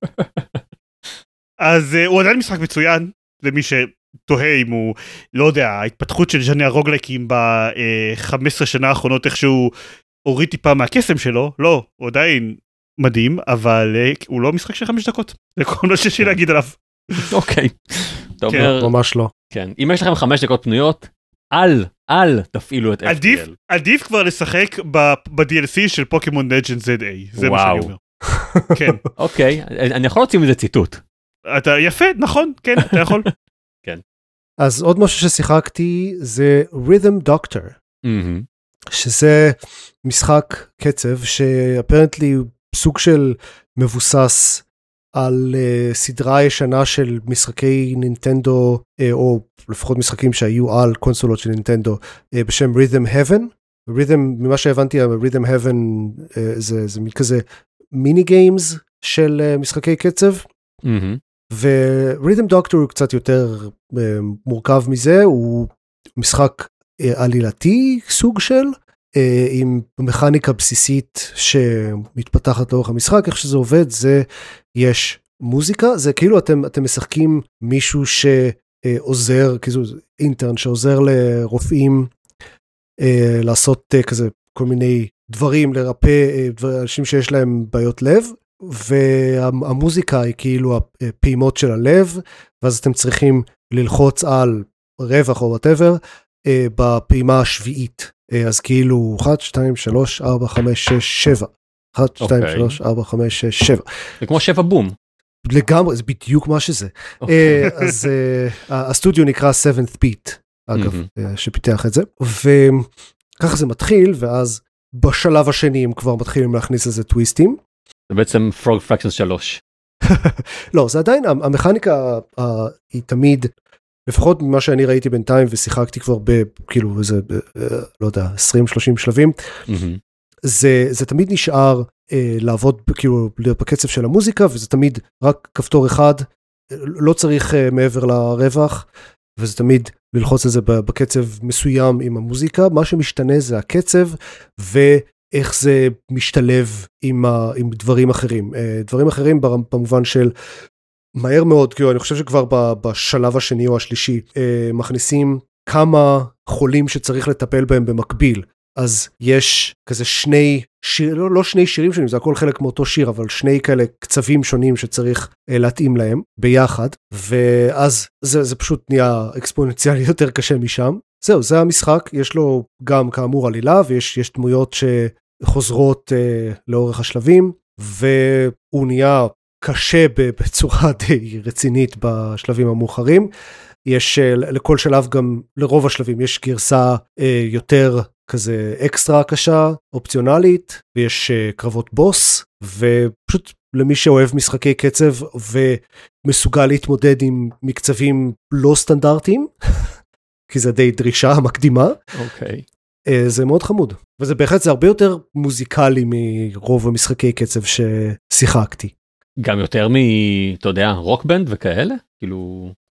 אז הוא עדיין משחק מצוין, למי שתוהה אם הוא, לא יודע, ההתפתחות של ז'אנר הרוגלייקים ב-חמש עשרה שנה האחרונות, איכשהו הוריד טיפה מהקסם שלו, לא, הוא עדיין מדהים, אבל הוא לא משחק של חמש דקות. זה כל מה שיש לי להגיד עליו. אוקיי. אתה אומר... ממש לא. כן. אם יש לכם חמש דקות פנויות, אל, אל תפעילו את אף טי אל. עדיף כבר לשחק ב-די אל סי של פוקימון לג'נד זד איי. זה מה שאני אומר. כן. אוקיי. אני יכול להוציא מזה ציטוט. אתה יפה, נכון, כן, אתה יכול. כן. אז עוד משהו ששיחקתי זה Rhythm Doctor. שזה משחק קצב שאפרנטלי הוא סוג של מבוסס על uh, סדרה ישנה של משחקי נינטנדו, uh, או לפחות משחקים שהיו על קונסולות של נינטנדו, uh, בשם Rhythm Heaven. Rhythm, ממה שהבנתי, Rhythm Heaven uh, זה, זה כזה מיני גיימס של uh, משחקי קצב. Mm-hmm. ו-Rhythm Doctor הוא קצת יותר uh, מורכב מזה, הוא משחק uh, עלילתי סוג של, עם מכניקה בסיסית שמתפתחת לאורך המשחק. איך שזה עובד זה, יש מוזיקה, זה כאילו אתם, אתם משחקים מישהו שעוזר, כאילו אינטרן שעוזר לרופאים לעשות כזה כל מיני דברים, לרפא אנשים שיש להם בעיות לב, והמוזיקה היא כאילו הפעימות של הלב, ואז אתם צריכים ללחוץ על רווח או whatever בפעימה השביעית. אז כאילו אחת, שתיים, שלוש, ארבע, חמש, שש, שבע. אחת, שתיים, שלוש, ארבע, חמש, שש, שבע. זה כמו שבע בום. לגמרי, זה בדיוק מה שזה. אז הסטודיו נקרא seventh beat, אגב, שפיתח את זה. וככה זה מתחיל, ואז בשלב השני הם כבר מתחילים להכניס לזה טוויסטים. זה בעצם פרוג פרקשנס שלוש. לא, זה עדיין, המכניקה היא תמיד... לפחות ממה שאני ראיתי בינתיים ושיחקתי כבר בכאילו איזה, לא יודע, עשרים שלושים שלבים, זה, זה תמיד נשאר אה, לעבוד כאילו בקצב של המוזיקה, וזה תמיד רק כפתור אחד, לא צריך אה, מעבר לרווח, וזה תמיד ללחוץ את זה בקצב מסוים עם המוזיקה. מה שמשתנה זה הקצב, ואיך זה משתלב עם, ה, עם דברים אחרים. אה, דברים אחרים במובן של מהר מאוד, כאילו אני חושב שכבר בשלב השני או השלישי, אה, מכניסים כמה חולים שצריך לטפל בהם במקביל. אז יש כזה שני שיר, לא, לא שני שירים שונים, זה הכל חלק מאותו שיר, אבל שני כאלה קצבים שונים שצריך אה, להתאים להם ביחד, ואז זה, זה פשוט נהיה אקספוננציאלי יותר קשה משם. זהו, זה המשחק, יש לו גם כאמור עלילה, ויש יש דמויות שחוזרות אה, לאורך השלבים, והוא נהיה קשה בצורה די רצינית בשלבים המאוחרים. יש לכל שלב גם, לרוב השלבים, יש גרסה יותר כזה אקסטרה קשה, אופציונלית, ויש קרבות בוס, ופשוט למי שאוהב משחקי קצב ומסוגל להתמודד עם מקצבים לא סטנדרטיים, כי זה די דרישה מקדימה. אוקיי. זה מאוד חמוד. וזה בהחלט, זה הרבה יותר מוזיקלי מרוב המשחקי קצב ששיחקתי. גם יותר מ, אתה יודע, רוקבנד וכאלה? כאילו...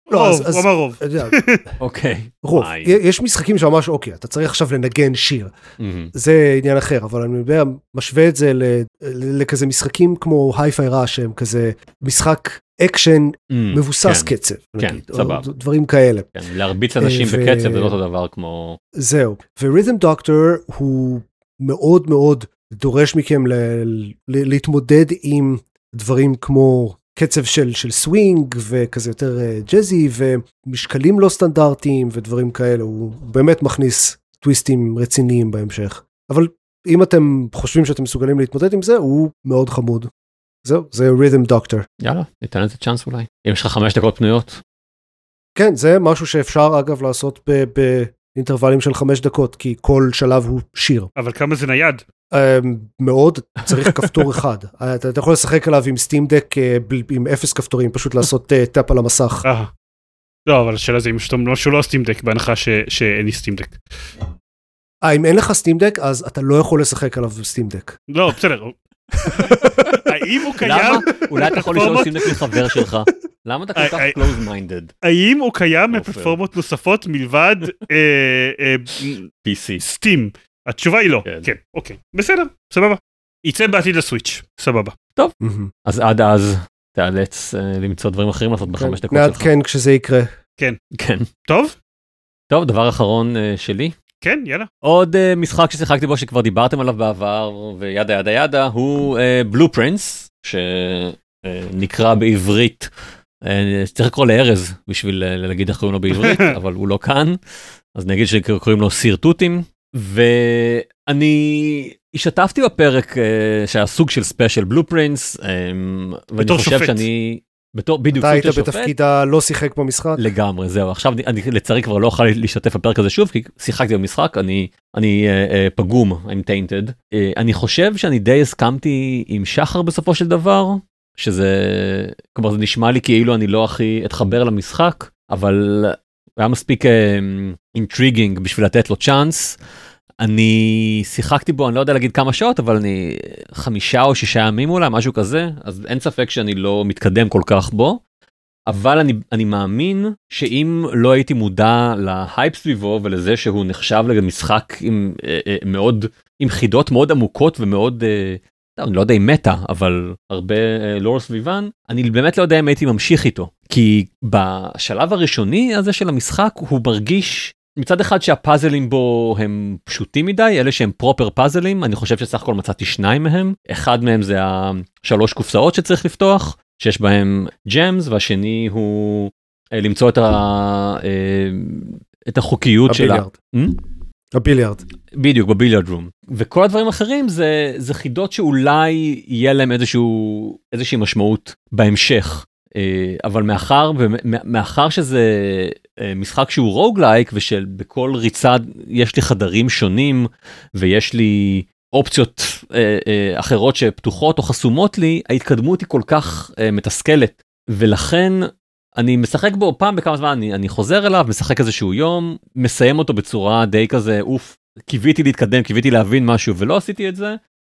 לא, אז- רוב, אז- הוא אמר רוב. אתה יודע, אוקיי. רוב. וואי. יש משחקים שממש אוקיי, אתה צריך עכשיו לנגן שיר. מהמם. זה עניין אחר, אבל אני מדבר, משווה את זה ל- ל- לכזה משחקים כמו היי-פיי ראש, שהם כזה משחק אקשן מהמם. מבוסס כן, קצב, כן, נגיד, או סבבה. ד- דברים כאלה. כן, להרביץ אנשים ו- בקצב זה לא אותו דבר כמו... זהו. ורית'ם דוקטור הוא מאוד מאוד דורש מכם ל- ל- להתמודד עם דברים כמו קצב של, של סווינג וכזה יותר אה, ג'זי ומשקלים לא סטנדרטיים ודברים כאלה. הוא באמת מכניס טוויסטים רציניים בהמשך. אבל אם אתם חושבים שאתם מסוגלים להתמודד עם זה, הוא מאוד חמוד. זהו, זה רית'ם דוקטור. יאללה, ניתן לזה צ'אנס אולי. אם יש לך חמש דקות פנויות. כן, זה משהו שאפשר אגב לעשות ב- באינטרוולים של חמש דקות, כי כל שלב הוא שיר. אבל כמה זה נייד? אמ, מאוד, צריך כפתור אחד. אתה, אתה יכול לשחק עליו עם סטים דק עם אפס כפתורים, פשוט לעשות uh, טאפ על המסך. אה. לא, אבל השאלה זה אם שאתה שהוא לא סטים דק, בהנחה ש- שאין לי סטים דק. אה, אם אין לך סטים דק, אז אתה לא יכול לשחק עליו סטים דק. לא, בסדר. האם הוא קיים? למה? אולי אתה יכול לשאול בפלטפורמות- סינק מחבר שלך. למה אתה כל כך איי, close minded? האם הוא קיים עופר. בפלטפורמות נוספות מלבד אה, אה, פי סי. סטים? התשובה היא לא. כן. כן, אוקיי. בסדר, סבבה. יצא בעתיד לסוויץ', סבבה. מהמם. אז עד אז תיאלץ אה, למצוא דברים אחרים לעשות בחמש דקות שלך. נעדכן כשזה יקרה. כן. טוב? טוב, דבר אחרון אה, שלי. כן, יאללה. עוד uh, משחק ששיחקתי בו שכבר דיברתם עליו בעבר וידה ידה ידה הוא בלו פרינס שנקרא בעברית, uh, צריך לקרוא לארז בשביל uh, להגיד איך קוראים לו בעברית אבל הוא לא כאן, אז נגיד שקוראים לו סרטוטים. ואני השתתפתי בפרק uh, שהיה סוג של ספיישל בלו פרינס, um, ואני בתור חושב שופט. שאני בתור בדיוק אתה סוג היית של שופט. בתפקיד הלא שיחק במשחק? לגמרי, זהו. עכשיו אני, אני לצערי כבר לא אוכל להשתתף בפרק הזה שוב, כי שיחקתי במשחק, אני, אני uh, uh, פגום, I'm tainted. Uh, אני חושב שאני די הסכמתי עם שחר בסופו של דבר, שזה, כלומר זה נשמע לי כאילו אני לא הכי אתחבר למשחק, אבל היה מספיק אינטריגינג uh, בשביל לתת לו צ'אנס. אני שיחקתי בו, אני לא יודע להגיד כמה שעות, אבל אני חמישה או שישה ימים אולי, משהו כזה, אז אין ספק שאני לא מתקדם כל כך בו, אבל אני, אני מאמין שאם לא הייתי מודע להייפ סביבו ולזה שהוא נחשב למשחק עם, אה, אה, מאוד, עם חידות מאוד עמוקות ומאוד, אה, אני לא יודע אם מטה, אבל הרבה אה, לור סביבן, אני באמת לא יודע אם הייתי ממשיך איתו, כי בשלב הראשוני הזה של המשחק הוא מרגיש, מצד אחד שהפאזלים בו הם פשוטים מדי, אלה שהם פרופר פאזלים, אני חושב שסך הכל מצאתי שניים מהם, אחד מהם זה השלוש קופסאות שצריך לפתוח, שיש בהם ג'מס, והשני הוא אה, למצוא את, ה, אה, את החוקיות שלה. הביליארד. Hmm? הביליארד. בדיוק, בביליארד רום. וכל הדברים האחרים זה, זה חידות שאולי יהיה להם איזשהו, איזושהי משמעות בהמשך. אבל מאחר, מאחר שזה משחק שהוא רוגלייק, ושבכל ריצה יש לי חדרים שונים, ויש לי אופציות אחרות שפתוחות או חסומות לי, ההתקדמות היא כל כך מתסכלת, ולכן אני משחק בו פעם בכמה זמן, אני, אני חוזר אליו, משחק איזשהו יום, מסיים אותו בצורה די כזה, אוף, קיוויתי להתקדם, קיוויתי להבין משהו, ולא עשיתי את זה,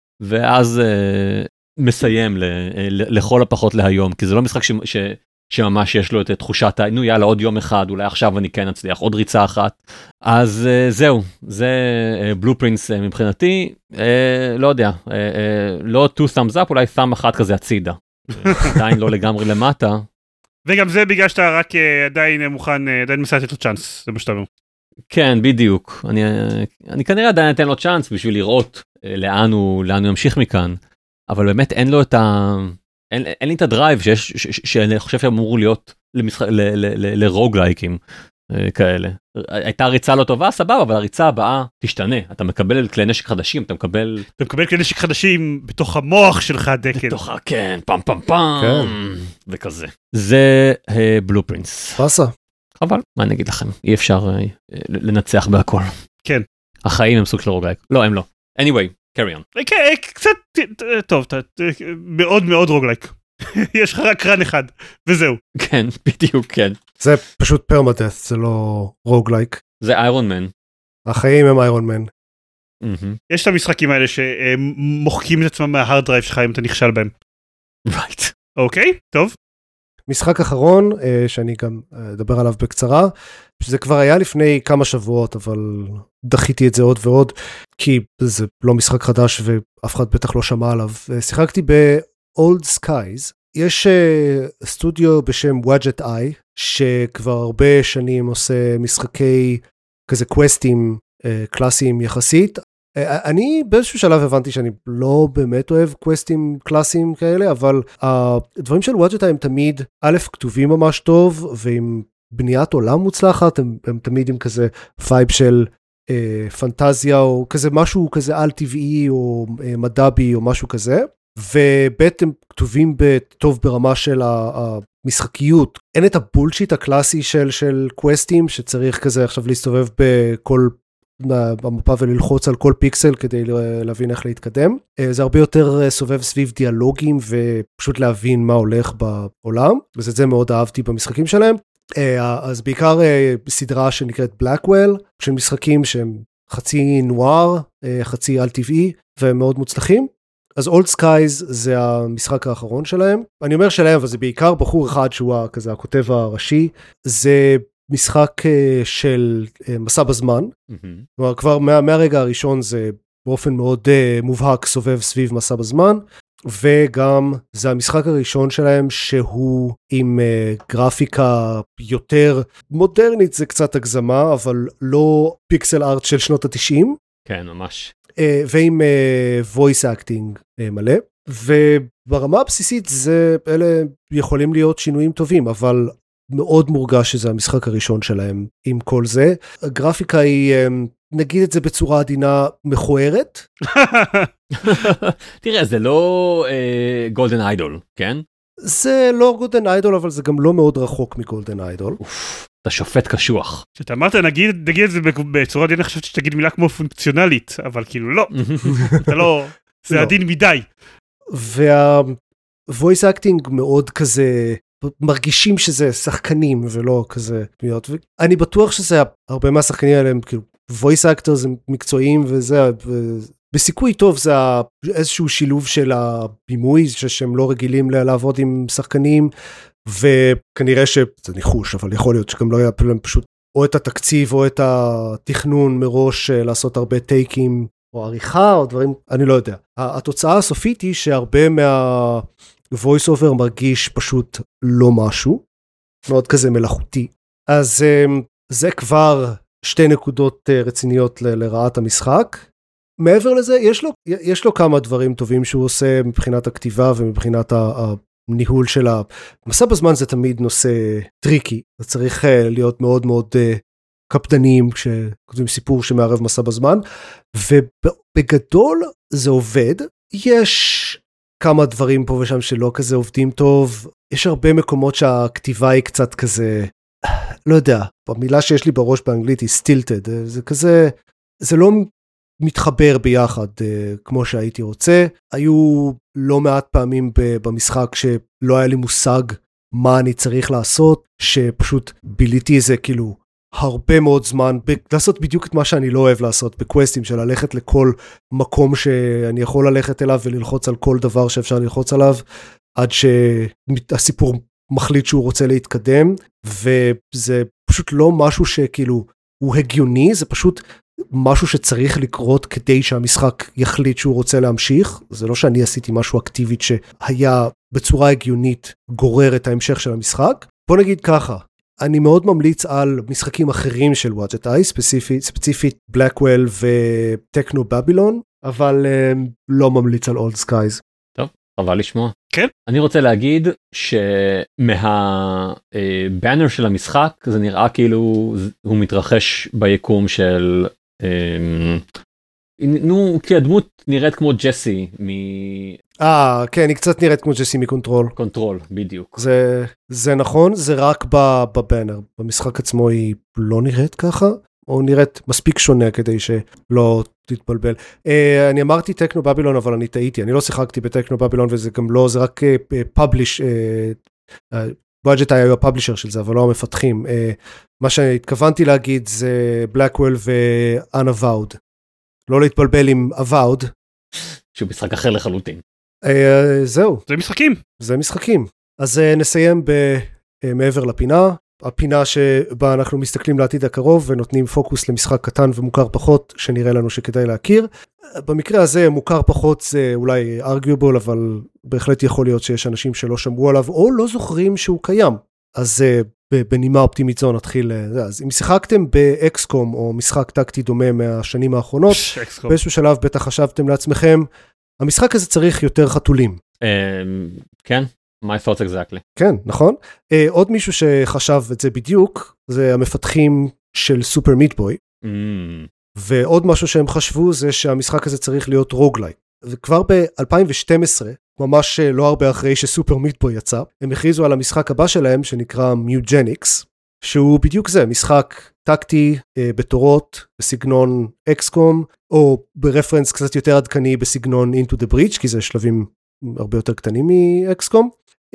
ואז אה, מסיים ל, ל, לכל הפחות להיום, כי זה לא משחק ש, ש, שממש יש לו את תחושת, נו יאללה עוד יום אחד, אולי עכשיו אני כן אצליח, עוד ריצה אחת, אז אה, זהו, זה בלו פרינס אה, מבחינתי, אה, לא יודע, אה, אה, לא two thumbs up, אולי thumb אחת כזה הצידה, עדיין לא לגמרי למטה, וגם זה בגלל שאתה רק עדיין מוכן, עדיין מסע לתת לו צ'אנס, זה מה שאתה אומר. כן, בדיוק. אני, אני כנראה עדיין אתן לו צ'אנס בשביל לראות לאן הוא, לאן הוא ימשיך מכאן, אבל באמת אין לו את ה... אין, אין לי את הדרייב שיש, ש, ש, שאני חושב שאמור להיות למשחק, ל, ל, ל, לרוגלייקים כאלה. הייתה ריצה לא טובה, סבבה, אבל הריצה הבאה תשתנה. אתה מקבל כלי נשק חדשים, אתה מקבל... אתה מקבל כלי נשק חדשים בתוך המוח שלך, דקל. בתוך, כן, פם פם פם, כן. וכזה. זה בלו פרינס. פסה. אבל, מה אני אגיד לכם? אי אפשר uh, לנצח בהכל. כן. החיים הם סוג של רוגלייק. לא, הם לא. anyway, carry on. כן, קצת, טוב, מאוד מאוד רוגלייק. יש לך רק רן אחד, וזהו. כן, בדיוק, כן. זה פשוט פרמדף, זה לא רוגלייק. זה איירון מן. החיים הם איירון מן. יש את המשחקים האלה שמוחקים את עצמם מההארד דרייב שלך אם אתה נכשל בהם. Right. אוקיי, טוב. משחק אחרון, שאני גם אדבר עליו בקצרה, שזה כבר היה לפני כמה שבועות, אבל דחיתי את זה עוד ועוד, כי זה לא משחק חדש ואף אחד בטח לא שמע עליו. שיחקתי ב-Old Skies, יש סטודיו בשם Wadget Eye, שכבר הרבה שנים עושה משחקי כזה קווסטים קלאסיים יחסית. אני באיזשהו שלב הבנתי שאני לא באמת אוהב קווסטים קלאסיים כאלה, אבל הדברים של Wadget Eye הם תמיד, א', כתובים ממש טוב, ועם בניית עולם מוצלחת, הם, הם תמיד עם כזה וייב של אה, פנטזיה, או כזה משהו כזה על טבעי, או אה, מדבי, או משהו כזה, ובית הם כתובים טוב ברמה של המשחקיות. אין את הבולשיט הקלאסי של, של קווסטים, שצריך כזה עכשיו להסתובב בכל במפה וללחוץ על כל פיקסל כדי להבין איך להתקדם. זה הרבה יותר סובב סביב דיאלוגים, ופשוט להבין מה הולך בעולם, וזה זה מאוד אהבתי במשחקים שלהם. אז בעיקר סדרה שנקראת בלקוול, של משחקים שהם חצי נואר, חצי על טבעי, ומאוד מוצלחים. אז Old Skies זה המשחק האחרון שלהם. אני אומר שלהם, אבל זה בעיקר בחור אחד שהוא כזה הכותב הראשי. זה משחק של מסע בזמן. כלומר, כבר מה, מהרגע הראשון זה באופן מאוד מובהק סובב סביב מסע בזמן. וגם זה המשחק הראשון שלהם שהוא עם uh, גרפיקה יותר מודרנית, זה קצת הגזמה, אבל לא פיקסל ארט של שנות ה-תשעים. כן, ממש. Uh, ועם uh, voice acting uh, מלא. וברמה הבסיסית זה, אלה יכולים להיות שינויים טובים, אבל מאוד מורגש שזה המשחק הראשון שלהם עם כל זה. הגרפיקה היא, נגיד את זה בצורה עדינה, מכוערת. תראה, זה לא גולדן איידול, כן? זה לא גולדן איידול, אבל זה גם לא מאוד רחוק מגולדן איידול. אתה שופט קשוח. כשאתה אמרת, נגיד, נגיד את זה בצורה עדינה, חשבתי שתגיד מילה כמו פונקציונלית, אבל כאילו לא. אתה לא, זה עדין מדי. וה-voice acting מאוד כזה, מרגישים שזה שחקנים ולא כזה דמויות. ואני בטוח שזה הרבה מהשחקנים האלה הם כאילו voice actors הם מקצועיים, וזה בסיכוי טוב זה איזשהו שילוב של הבימוי שהם לא רגילים לעבוד עם שחקנים, וכנראה שזה ניחוש, אבל יכול להיות שגם לא היה פשוט או את התקציב או את התכנון מראש לעשות הרבה טייקים או עריכה או דברים, אני לא יודע. התוצאה הסופית היא שהרבה מה voice over מרגיש פשוט לא משהו, מאוד כזה מלאכותי. אז זה כבר שתי נקודות רציניות ל- לרעת המשחק. מעבר לזה, יש לו, יש לו כמה דברים טובים שהוא עושה מבחינת הכתיבה ומבחינת הניהול של המסע בזמן. זה תמיד נושא טריקי, זה צריך להיות מאוד מאוד קפדניים כשכותבים סיפור שמערב מסע בזמן, ובגדול זה עובד. יש כמה דברים פה ושם שלא כזה עובדים טוב, יש הרבה מקומות שהכתיבה היא קצת כזה, לא יודע, במילה שיש לי בראש באנגלית היא stilted, זה כזה, זה לא מתחבר ביחד כמו שהייתי רוצה. היו לא מעט פעמים במשחק שלא היה לי מושג מה אני צריך לעשות, שפשוט ביליתי איזה כאילו הרבה מאוד זמן לעשות בדיוק את מה שאני לא אוהב לעשות בקווסטים, של ללכת לכל מקום שאני יכול ללכת אליו וללחוץ על כל דבר שאפשר ללחוץ עליו, עד שהסיפור מחליט שהוא רוצה להתקדם, וזה פשוט לא משהו שכאילו הוא הגיוני, זה פשוט משהו שצריך לקרות כדי שהמשחק יחליט שהוא רוצה להמשיך. זה לא שאני עשיתי משהו אקטיבית שהיה בצורה הגיונית גורר את ההמשך של המשחק. בוא נגיד ככה, אני מאוד ממליץ על משחקים אחרים של Wadget Eye, ספציפית, ספציפית בלקוול וטכנו בבילון, אבל uh, לא ממליץ על Old Skies. טוב, חבל לשמוע. כן. אני רוצה להגיד שמהבאנר של המשחק זה נראה כאילו הוא מתרחש ביקום של, נו, כי הדמות נראית כמו ג'סי מ... אה, כן, היא קצת נראית כמו ג'סי מקונטרול. קונטרול, בדיוק. זה, זה נכון, זה רק בבאנר. במשחק עצמו היא לא נראית ככה, או נראית מספיק שונה כדי שלא תתבלבל. אה, אני אמרתי טכנו בבילון, אבל אני טעיתי. אני לא שיחקתי בטכנו בבילון, וזה גם לא, זה רק פאבליש, Wadget Eye היה הפאבלישר של זה, אבל לא המפתחים. אה, מה שהתכוונתי להגיד זה בלקוול ו-Unavowed. לא להתבלבל עם Avowed. שהוא משחק אחר לחלוטין. Uh, זהו. זה משחקים. זה משחקים. אז נסיים במעבר לפינה, הפינה שבה אנחנו מסתכלים לעתיד הקרוב ונותנים פוקוס למשחק קטן ומוכר פחות שנראה לנו שכדאי להכיר. במקרה הזה מוכר פחות זה אולי arguable, אבל בהחלט יכול להיות שיש אנשים שלא שמעו עליו או לא זוכרים שהוא קיים. אז בנימה אופטימית זו נתחיל, אז אם שיחקתם באקסקום או משחק טקטי דומה מהשנים האחרונות, באיזשהו שלב בטח חשבתם לעצמכם, המשחק הזה צריך יותר חתולים. כן. My thoughts exactly. כן, נכון. Uh, עוד מישהו שחשב את זה בדיוק, זה המפתחים של סופר מיט בוי. Mm. ועוד משהו שהם חשבו זה שהמשחק הזה צריך להיות רוגלייק. וכבר ב-אלפיים ושתים עשרה, ממש לא הרבה אחרי שסופר מיט בוי יצא, הם הכריזו על המשחק הבא שלהם שנקרא מיוג'ניקס, שהוא בדיוק זה, משחק טקטי uh, בתורות, בסגנון אקסקום, או ברפרנס קצת יותר עדכני בסגנון Into the Breach, כי זה שלבים הרבה יותר קטנים מאקסקום.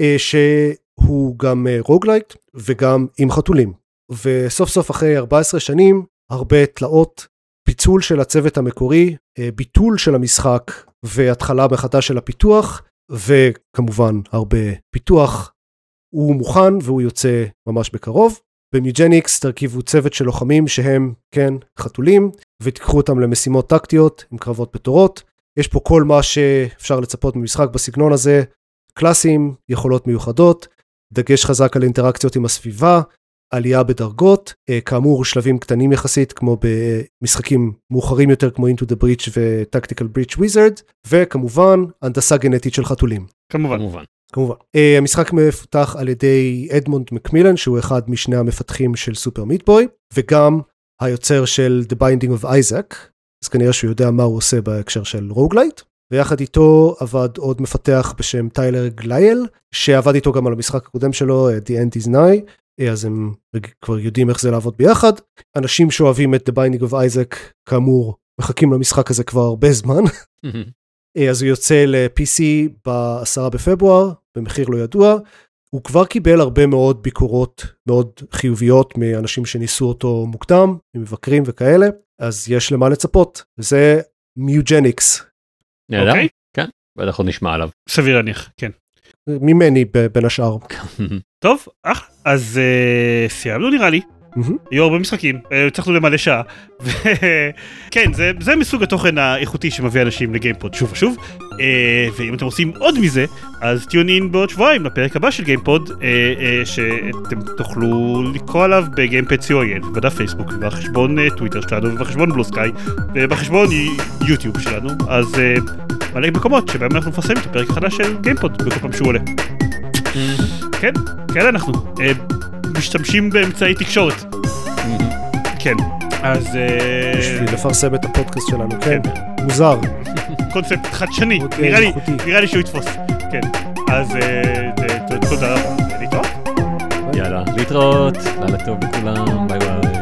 שהוא גם רוגלייט וגם עם חתולים. וסוף סוף אחרי ארבע עשרה שנים, הרבה תלאות, פיצול של הצוות המקורי, ביטול של המשחק והתחלה מחדש של הפיתוח, וכמובן הרבה פיתוח. הוא מוכן והוא יוצא ממש בקרוב. במיוג'ניקס תרכיבו צוות של לוחמים שהם, כן, חתולים, ותיקחו אותם למשימות טקטיות עם קרבות בתורות. יש פה כל מה שאפשר לצפות ממשחק בסגנון הזה, קלאסים, יכולות מיוחדות, דגש חזק על אינטראקציות עם הסביבה, עלייה בדרגות, כאמור שלבים קטנים יחסית כמו במשחקים מאוחרים יותר כמו Into the Breach ו-Tactical Breach Wizard, וכמובן הנדסה גנטית של חתולים. כמובן. כמובן. כמובן. המשחק מפותח על ידי אדמונד מקמילן, שהוא אחד משני המפתחים של סופר מיט בוי, וגם היוצר של The Binding of Isaac, אז כנראה שהוא יודע מה הוא עושה בהקשר של רוגלייט. ויחד איתו עבד עוד מפתח בשם טיילר גלייל, שעבד איתו גם על המשחק הקודם שלו, The End is Nigh, אז הם כבר יודעים איך זה לעבוד ביחד. אנשים שאוהבים את The Binding of Isaac, כאמור, מחכים למשחק הזה כבר הרבה זמן. אז הוא יוצא ל-פי סי ב-עשרה בפברואר, במחיר לא ידוע. הוא כבר קיבל הרבה מאוד ביקורות מאוד חיוביות מאנשים שניסו אותו מוקדם, ממבקרים וכאלה, אז יש למה לצפות. זה מיוג'ניקס. נהדר, כן, בטח עוד נשמע עליו. סביר להניח, כן. ממני בין השאר. טוב, אח, אז סיימנו נראה לי. היו הרבה משחקים, הצלחנו למלא שעה. כן, זה מסוג התוכן האיכותי שמביא אנשים לגיימפוד שוב ושוב. ואם אתם עושים עוד מזה, אז טיון אין בעוד שבועיים לפרק הבא של גיימפוד, שאתם תוכלו לקרוא עליו בגיימפד סי או איי אל, בדף פייסבוק, בחשבון טוויטר שלנו, ובחשבון בלוסקאי, ובחשבון יוטיוב שלנו. אז מלא מקומות שבהם אנחנו מפרסמים את הפרק החדש של גיימפוד בכל פעם שהוא עולה. כן, כן אנחנו משתמשים באמצעי תקשורת. כן, אז בשביל לפרסם את הפודקאסט שלנו, כן, מוזר. קונספט חדשני, נראה לי שהוא יתפוס. כן, אז תודה רבה, להתראות. יאללה, להתראות, לילה טוב לכולם, ביי ביי.